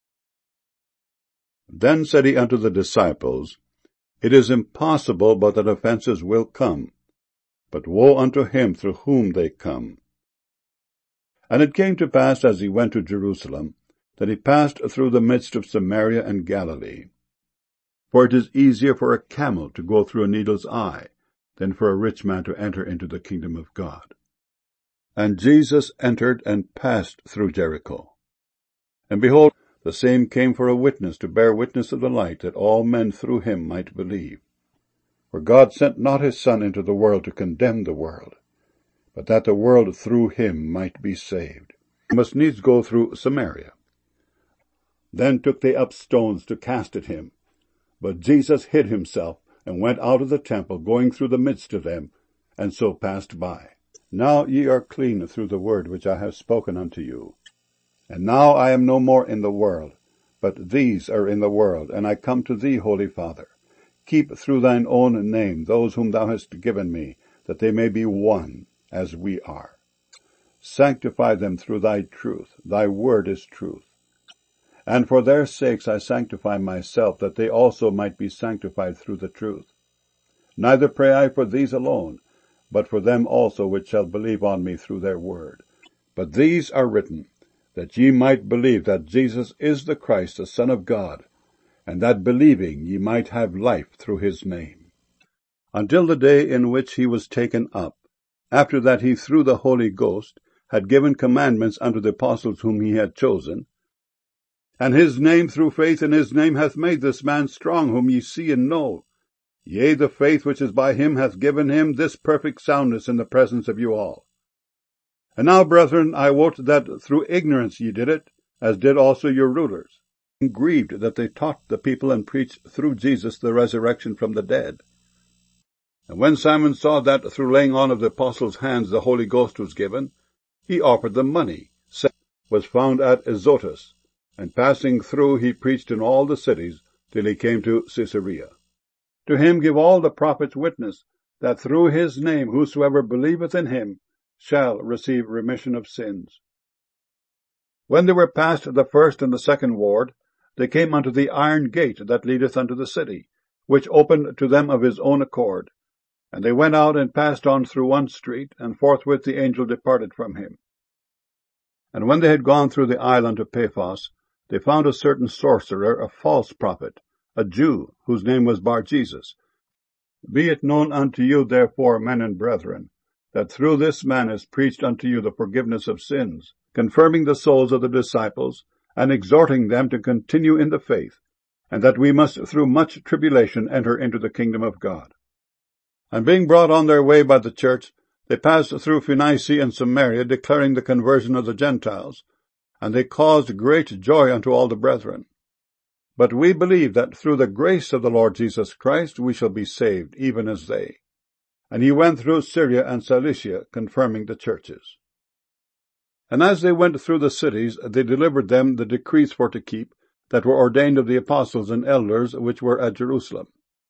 Then said he unto the disciples, It is impossible but that offences will come, but woe unto him through whom they come. And it came to pass, as he went to Jerusalem, that he passed through the midst of Samaria and Galilee. For it is easier for a camel to go through a needle's eye, than for a rich man to enter into the kingdom of God. And Jesus entered and passed through Jericho. And behold, the same came for a witness, to bear witness of the light, that all men through him might believe. For God sent not his Son into the world to condemn the world, but that the world through him might be saved. He must needs go through Samaria. Then took they up stones to cast at him. But Jesus hid himself, and went out of the temple, going through the midst of them, and so passed by. Now ye are clean through the word which I have spoken unto you. And now I am no more in the world, but these are in the world, and I come to thee, Holy Father. Keep through thine own name those whom thou hast given me, that they may be one, as we are. Sanctify them through thy truth. Thy word is truth. And for their sakes I sanctify myself, that they also might be sanctified through the truth. Neither pray I for these alone, but for them also which shall believe on me through their word. But these are written, that ye might believe that Jesus is the Christ, the Son of God, and that believing ye might have life through his name. Until the day in which he was taken up, after that he through the Holy Ghost had given commandments unto the apostles whom he had chosen, and his name through faith in his name hath made this man strong, whom ye see and know. Yea, the faith which is by him hath given him this perfect soundness in the presence of you all. And now, brethren, I wot that through ignorance ye did it, as did also your rulers, and grieved that they taught the people and preached through Jesus the resurrection from the dead. And when Simon saw that through laying on of the apostles' hands the Holy Ghost was given, he offered them money, was found at Azotus, and passing through he preached in all the cities, till he came to Caesarea. To him give all the prophets witness, that through his name whosoever believeth in him shall receive remission of sins. When they were past the first and the second ward, they came unto the iron gate that leadeth unto the city, which opened to them of his own accord. And they went out and passed on through one street, and forthwith the angel departed from him. And when they had gone through the isle unto Paphos, they found a certain sorcerer, a false prophet, a Jew, whose name was Bar-Jesus. Be it known unto you, therefore, men and brethren, that through this man is preached unto you the forgiveness of sins, confirming the souls of the disciples, and exhorting them to continue in the faith, and that we must through much tribulation enter into the kingdom of God. And being brought on their way by the church, they passed through Phoenicia and Samaria, declaring the conversion of the Gentiles, and they caused great joy unto all the brethren. But we believe that through the grace of the Lord Jesus Christ we shall be saved, even as they. And he went through Syria and Cilicia, confirming the churches. And as they went through the cities, they delivered them the decrees for to keep, that were ordained of the apostles and elders which were at Jerusalem.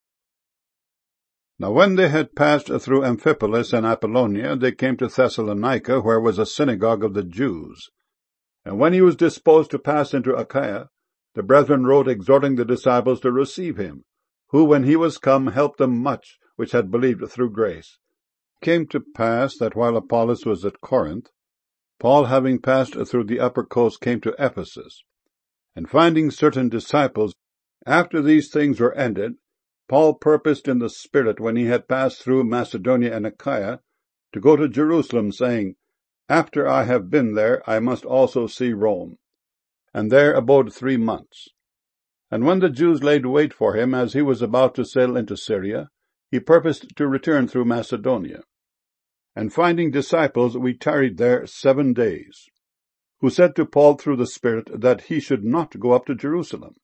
Now when they had passed through Amphipolis and Apollonia, they came to Thessalonica, where was a synagogue of the Jews. And when he was disposed to pass into Achaia, the brethren wrote, exhorting the disciples to receive him, who, when he was come, helped them much, which had believed through grace. It came to pass that while Apollos was at Corinth, Paul, having passed through the upper coast, came to Ephesus, and finding certain disciples, after these things were ended, Paul purposed in the Spirit, when he had passed through Macedonia and Achaia, to go to Jerusalem, saying, After I have been there, I must also see Rome. And there abode three months. And when the Jews laid wait for him, as he was about to sail into Syria, he purposed to return through Macedonia. And finding disciples, we tarried there seven days, who said to Paul through the Spirit that he should not go up to Jerusalem.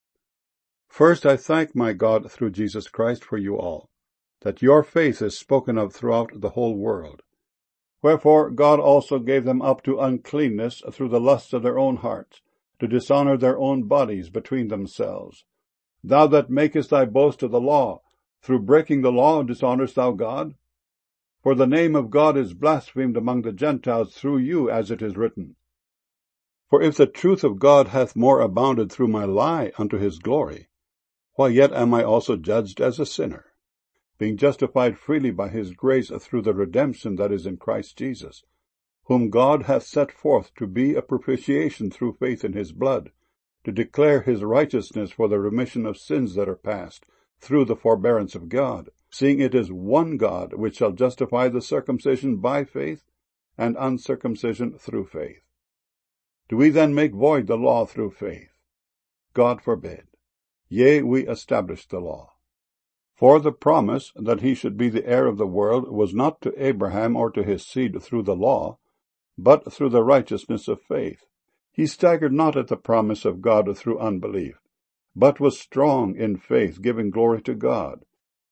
First I thank my God through Jesus Christ for you all, that your faith is spoken of throughout the whole world. Wherefore God also gave them up to uncleanness through the lusts of their own hearts, to dishonor their own bodies between themselves. Thou that makest thy boast of the law, through breaking the law dishonorest thou God? For the name of God is blasphemed among the Gentiles through you, as it is written. For if the truth of God hath more abounded through my lie unto his glory, why yet am I also judged as a sinner, being justified freely by his grace through the redemption that is in Christ Jesus, whom God hath set forth to be a propitiation through faith in his blood, to declare his righteousness for the remission of sins that are past, through the forbearance of God, seeing it is one God which shall justify the circumcision by faith, and uncircumcision through faith. Do we then make void the law through faith? God forbid. Yea, we establish the law. For the promise that he should be the heir of the world was not to Abraham or to his seed through the law, but through the righteousness of faith. He staggered not at the promise of God through unbelief, but was strong in faith, giving glory to God.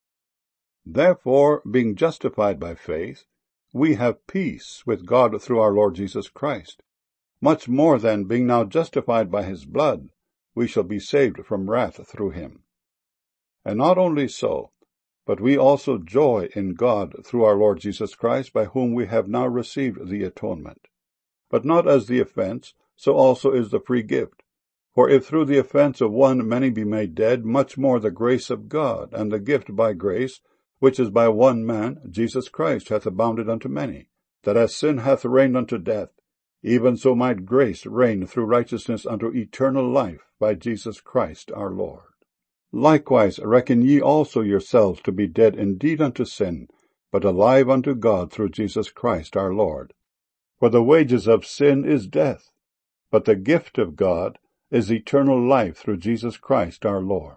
Therefore, being justified by faith, we have peace with God through our Lord Jesus Christ. Much more then, being now justified by his blood, we shall be saved from wrath through him. And not only so, but we also joy in God through our Lord Jesus Christ, by whom we have now received the atonement. But not as the offense, so also is the free gift. For if through the offense of one many be made dead, much more the grace of God, and the gift by grace, which is by one man, Jesus Christ, hath abounded unto many, that as sin hath reigned unto death, even so might grace reign through righteousness unto eternal life by Jesus Christ our Lord. Likewise reckon ye also yourselves to be dead indeed unto sin, but alive unto God through Jesus Christ our Lord. For the wages of sin is death, but the gift of God is eternal life through Jesus Christ our Lord.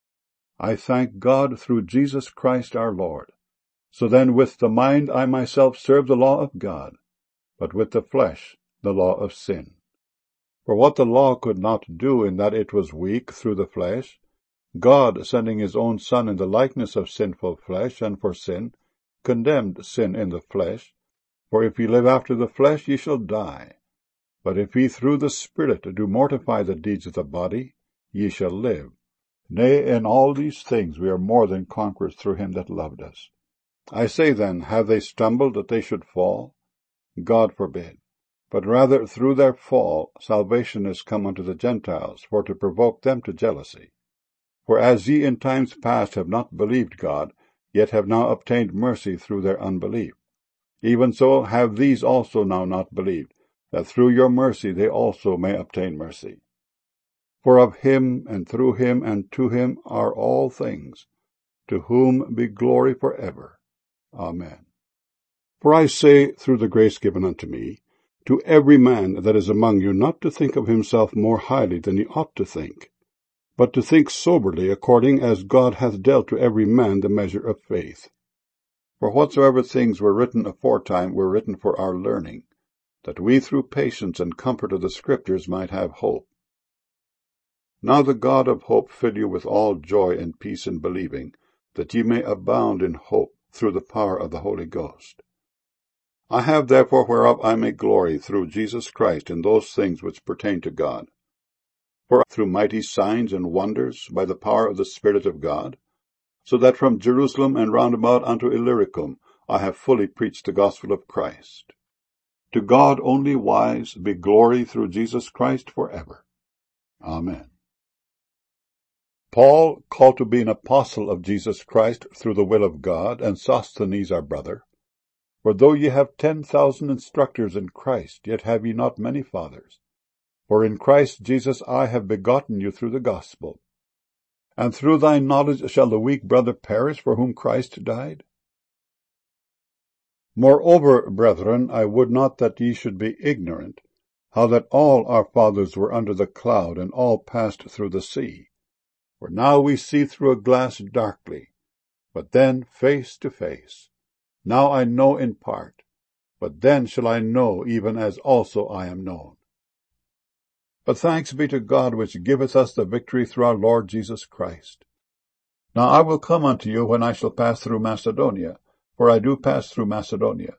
I thank God through Jesus Christ our Lord. So then with the mind I myself serve the law of God, but with the flesh the law of sin. For what the law could not do in that it was weak through the flesh, God, sending his own Son in the likeness of sinful flesh, and for sin, condemned sin in the flesh. For if ye live after the flesh, ye shall die. But if ye through the Spirit do mortify the deeds of the body, ye shall live. Nay, in all these things we are more than conquerors through him that loved us. I say then, have they stumbled that they should fall? God forbid. But rather through their fall salvation is come unto the Gentiles, for to provoke them to jealousy. For as ye in times past have not believed God, yet have now obtained mercy through their unbelief, even so have these also now not believed, that through your mercy they also may obtain mercy. For of him, and through him, and to him are all things, to whom be glory for ever. Amen. For I say, through the grace given unto me, to every man that is among you not to think of himself more highly than he ought to think, but to think soberly according as God hath dealt to every man the measure of faith. For whatsoever things were written aforetime were written for our learning, that we through patience and comfort of the Scriptures might have hope. Now the God of hope fill you with all joy and peace in believing, that ye may abound in hope through the power of the Holy Ghost. I have therefore whereof I may glory through Jesus Christ in those things which pertain to God. For through mighty signs and wonders by the power of the Spirit of God, so that from Jerusalem and round about unto Illyricum I have fully preached the gospel of Christ. To God only wise be glory through Jesus Christ for ever. Amen. Paul, called to be an apostle of Jesus Christ through the will of God, and Sosthenes our brother, For though ye have ten thousand instructors in Christ, yet have ye not many fathers. For in Christ Jesus I have begotten you through the gospel. And through thy knowledge shall the weak brother perish for whom Christ died? Moreover, brethren, I would not that ye should be ignorant, how that all our fathers were under the cloud, and all passed through the sea. For now we see through a glass darkly, but then face to face. Now I know in part, but then shall I know even as also I am known. But thanks be to God which giveth us the victory through our Lord Jesus Christ. Now I will come unto you when I shall pass through Macedonia, for I do pass through Macedonia.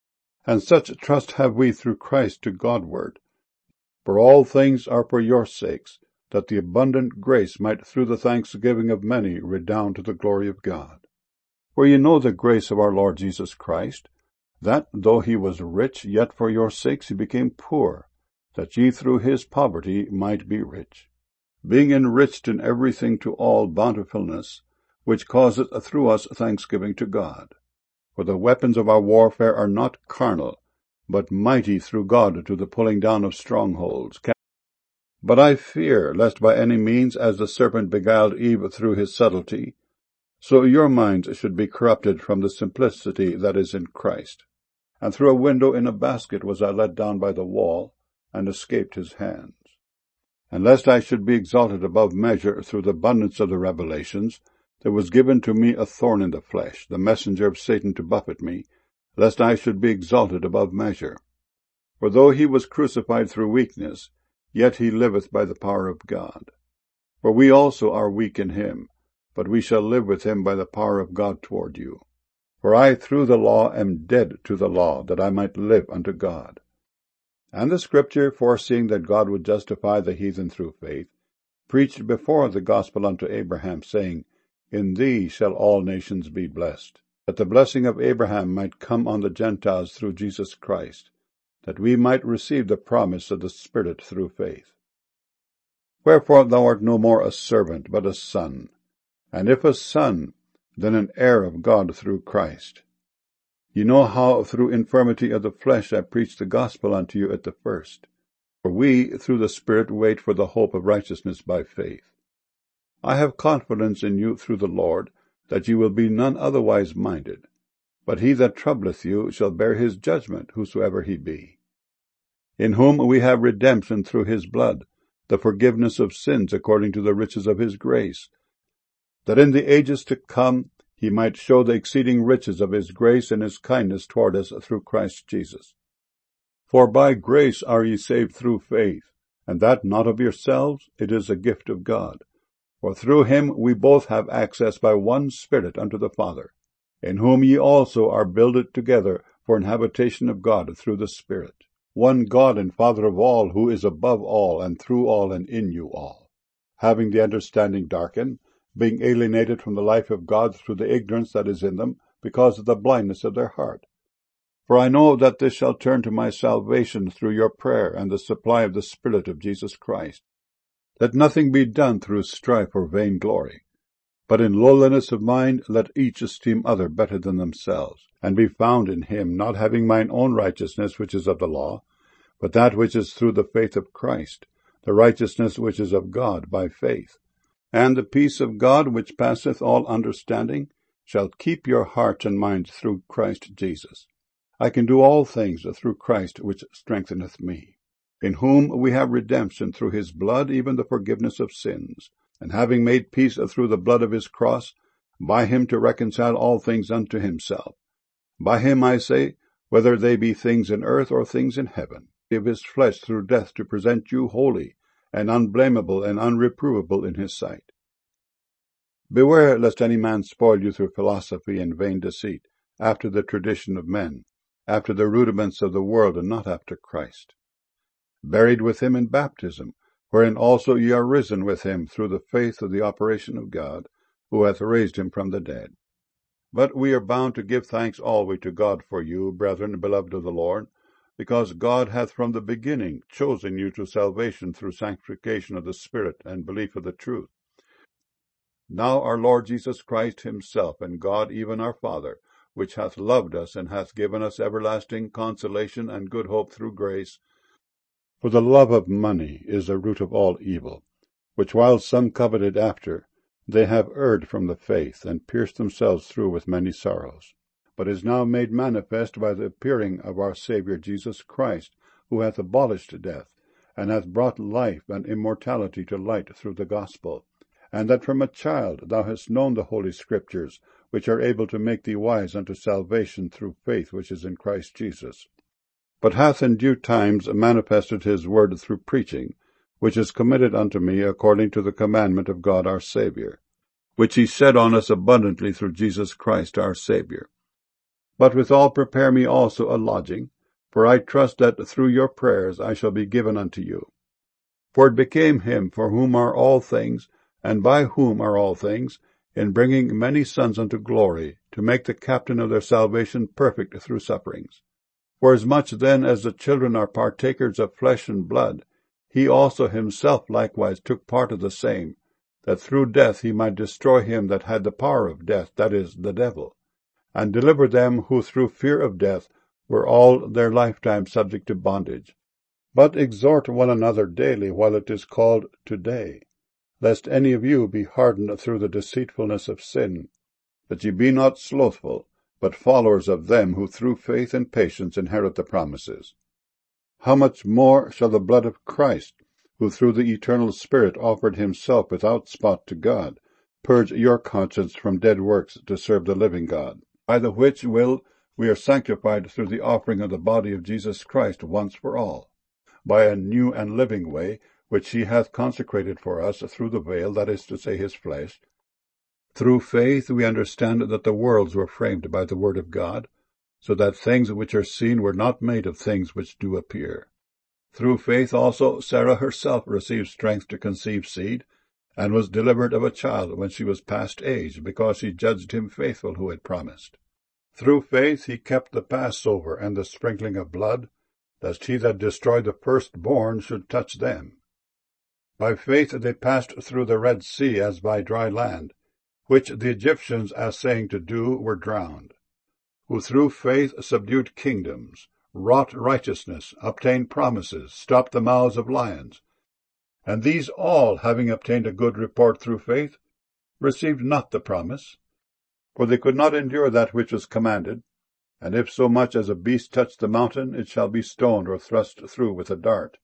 And such trust have we through Christ to Godward. For all things are for your sakes, that the abundant grace might through the thanksgiving of many redound to the glory of God. For ye know the grace of our Lord Jesus Christ, that, though he was rich, yet for your sakes he became poor, that ye through his poverty might be rich, being enriched in everything to all bountifulness, which causeth through us thanksgiving to God. For the weapons of our warfare are not carnal, but mighty through God to the pulling down of strongholds. But I fear, lest by any means, as the serpent beguiled Eve through his subtlety, so your minds should be corrupted from the simplicity that is in Christ. And through a window in a basket was I let down by the wall, and escaped his hands. And lest I should be exalted above measure through the abundance of the revelations, there was given to me a thorn in the flesh, the messenger of Satan to buffet me, lest I should be exalted above measure. For though he was crucified through weakness, yet he liveth by the power of God. For we also are weak in him, but we shall live with him by the power of God toward you. For I through the law am dead to the law, that I might live unto God. And the Scripture, foreseeing that God would justify the heathen through faith, preached before the gospel unto Abraham, saying, In thee shall all nations be blessed, that the blessing of Abraham might come on the Gentiles through Jesus Christ, that we might receive the promise of the Spirit through faith. Wherefore thou art no more a servant, but a son, and if a son, then an heir of God through Christ. Ye know how through infirmity of the flesh I preached the gospel unto you at the first. For we, through the Spirit, wait for the hope of righteousness by faith. I have confidence in you through the Lord, that ye will be none otherwise minded. But he that troubleth you shall bear his judgment, whosoever he be. In whom we have redemption through his blood, the forgiveness of sins according to the riches of his grace, that in the ages to come he might show the exceeding riches of his grace and his kindness toward us through Christ Jesus. For by grace are ye saved through faith, and that not of yourselves, it is a gift of God. For through him we both have access by one Spirit unto the Father, in whom ye also are builded together for an habitation of God through the Spirit. One God and Father of all, who is above all, and through all, and in you all. Having the understanding darkened, being alienated from the life of God through the ignorance that is in them, because of the blindness of their heart. For I know that this shall turn to my salvation through your prayer and the supply of the Spirit of Jesus Christ. Let nothing be done through strife or vainglory, but in lowliness of mind let each esteem other better than themselves, and be found in him, not having mine own righteousness which is of the law, but that which is through the faith of Christ, the righteousness which is of God by faith. And the peace of God, which passeth all understanding, shall keep your hearts and minds through Christ Jesus. I can do all things through Christ which strengtheneth me, in whom we have redemption through his blood, even the forgiveness of sins, and having made peace through the blood of his cross, by him to reconcile all things unto himself. By him, I say, whether they be things in earth or things in heaven, of his flesh through death, to present you holy, and unblameable, and unreprovable in his sight. Beware lest any man spoil you through philosophy and vain deceit, after the tradition of men, after the rudiments of the world, and not after Christ. Buried with him in baptism, wherein also ye are risen with him through the faith of the operation of God, who hath raised him from the dead. But we are bound to give thanks always to God for you, brethren, beloved of the Lord, because God hath from the beginning chosen you to salvation through sanctification of the Spirit and belief of the truth. Now our Lord Jesus Christ himself, and God even our Father, which hath loved us, and hath given us everlasting consolation and good hope through grace. For the love of money is the root of all evil, which while some coveted after, they have erred from the faith, and pierced themselves through with many sorrows. But is now made manifest by the appearing of our Saviour Jesus Christ, who hath abolished death, and hath brought life and immortality to light through the gospel, and that from a child thou hast known the holy Scriptures, which are able to make thee wise unto salvation through faith which is in Christ Jesus, but hath in due times manifested his word through preaching, which is committed unto me according to the commandment of God our Saviour, which he shed on us abundantly through Jesus Christ our Saviour. But withal prepare me also a lodging, for I trust that through your prayers I shall be given unto you. For it became him for whom are all things, and by whom are all things, in bringing many sons unto glory, to make the captain of their salvation perfect through sufferings. Forasmuch then as the children are partakers of flesh and blood, he also himself likewise took part of the same, that through death he might destroy him that had the power of death, that is, the devil, and deliver them who through fear of death were all their lifetime subject to bondage. But exhort one another daily while it is called today, lest any of you be hardened through the deceitfulness of sin, that ye be not slothful, but followers of them who through faith and patience inherit the promises. How much more shall the blood of Christ, who through the eternal Spirit offered himself without spot to God, purge your conscience from dead works to serve the living God, by the which will we are sanctified through the offering of the body of Jesus Christ once for all, by a new and living way, which he hath consecrated for us through the veil, that is to say, his flesh. Through faith we understand that the worlds were framed by the word of God, so that things which are seen were not made of things which do appear. Through faith also Sarah herself received strength to conceive seed, and was delivered of a child when she was past age, because she judged him faithful who had promised. Through faith he kept the Passover and the sprinkling of blood, lest he that destroyed the firstborn should touch them. By faith they passed through the Red Sea as by dry land, which the Egyptians, assaying to do, were drowned, who through faith subdued kingdoms, wrought righteousness, obtained promises, stopped the mouths of lions. And these all, having obtained a good report through faith, received not the promise, for they could not endure that which was commanded, and if so much as a beast touch the mountain, it shall be stoned or thrust through with a dart.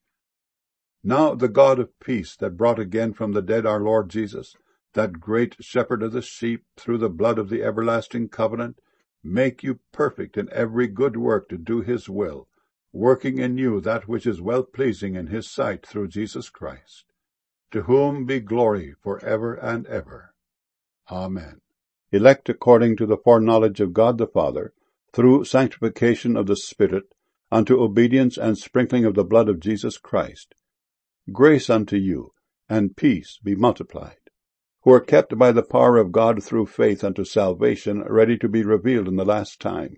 Now the God of peace, that brought again from the dead our Lord Jesus, that great shepherd of the sheep, through the blood of the everlasting covenant, make you perfect in every good work to do his will, working in you that which is well-pleasing in his sight through Jesus Christ, to whom be glory for ever and ever. Amen. Elect according to the foreknowledge of God the Father, through sanctification of the Spirit, unto obedience and sprinkling of the blood of Jesus Christ, grace unto you, and peace be multiplied, who are kept by the power of God through faith unto salvation, ready to be revealed in the last time.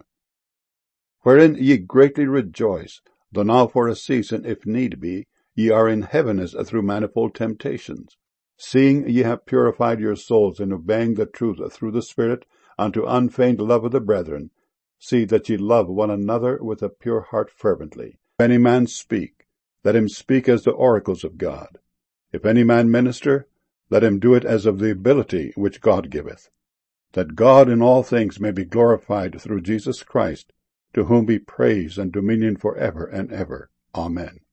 Wherein ye greatly rejoice, though now for a season, if need be, ye are in heaviness through manifold temptations, seeing ye have purified your souls in obeying the truth through the Spirit unto unfeigned love of the brethren. See that ye love one another with a pure heart fervently. If any man speak, let him speak as the oracles of God. If any man minister, let him do it as of the ability which God giveth, that God in all things may be glorified through Jesus Christ, to whom be praise and dominion for ever and ever. Amen.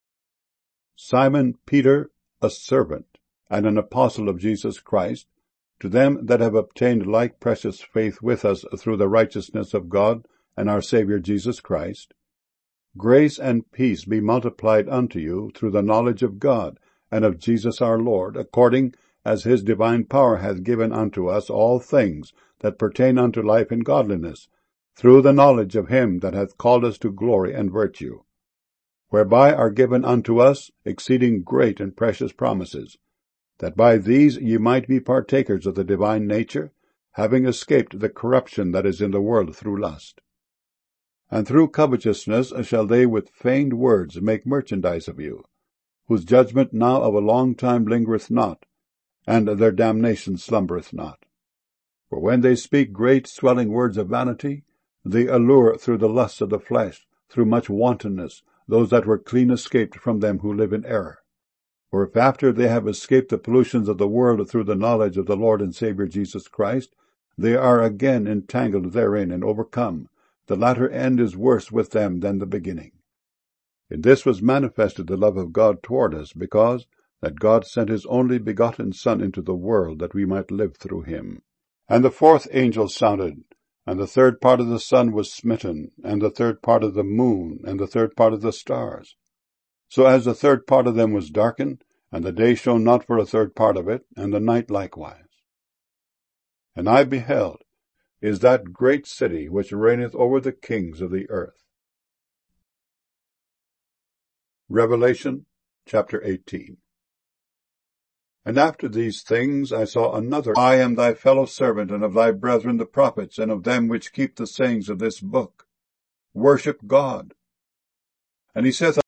Simon Peter, a servant and an apostle of Jesus Christ, to them that have obtained like precious faith with us through the righteousness of God and our Saviour Jesus Christ, grace and peace be multiplied unto you through the knowledge of God and of Jesus our Lord, according as his divine power hath given unto us all things that pertain unto life and godliness, through the knowledge of him that hath called us to glory and virtue, whereby are given unto us exceeding great and precious promises, that by these ye might be partakers of the divine nature, having escaped the corruption that is in the world through lust. And through covetousness shall they with feigned words make merchandise of you, whose judgment now of a long time lingereth not, and their damnation slumbereth not. For when they speak great swelling words of vanity, they allure through the lusts of the flesh, through much wantonness, those that were clean escaped from them who live in error. For if after they have escaped the pollutions of the world through the knowledge of the Lord and Saviour Jesus Christ, they are again entangled therein and overcome, the latter end is worse with them than the beginning. In this was manifested the love of God toward us, because that God sent his only begotten Son into the world, that we might live through him. And the fourth angel sounded, and the third part of the sun was smitten, and the third part of the moon, and the third part of the stars. So as the third part of them was darkened, and the day shone not for a third part of it, and the night likewise. And I beheld, is that great city which reigneth over the kings of the earth. Revelation chapter eighteen. And after these things I saw another, I am thy fellow servant, and of thy brethren the prophets, and of them which keep the sayings of this book. Worship God. And he saith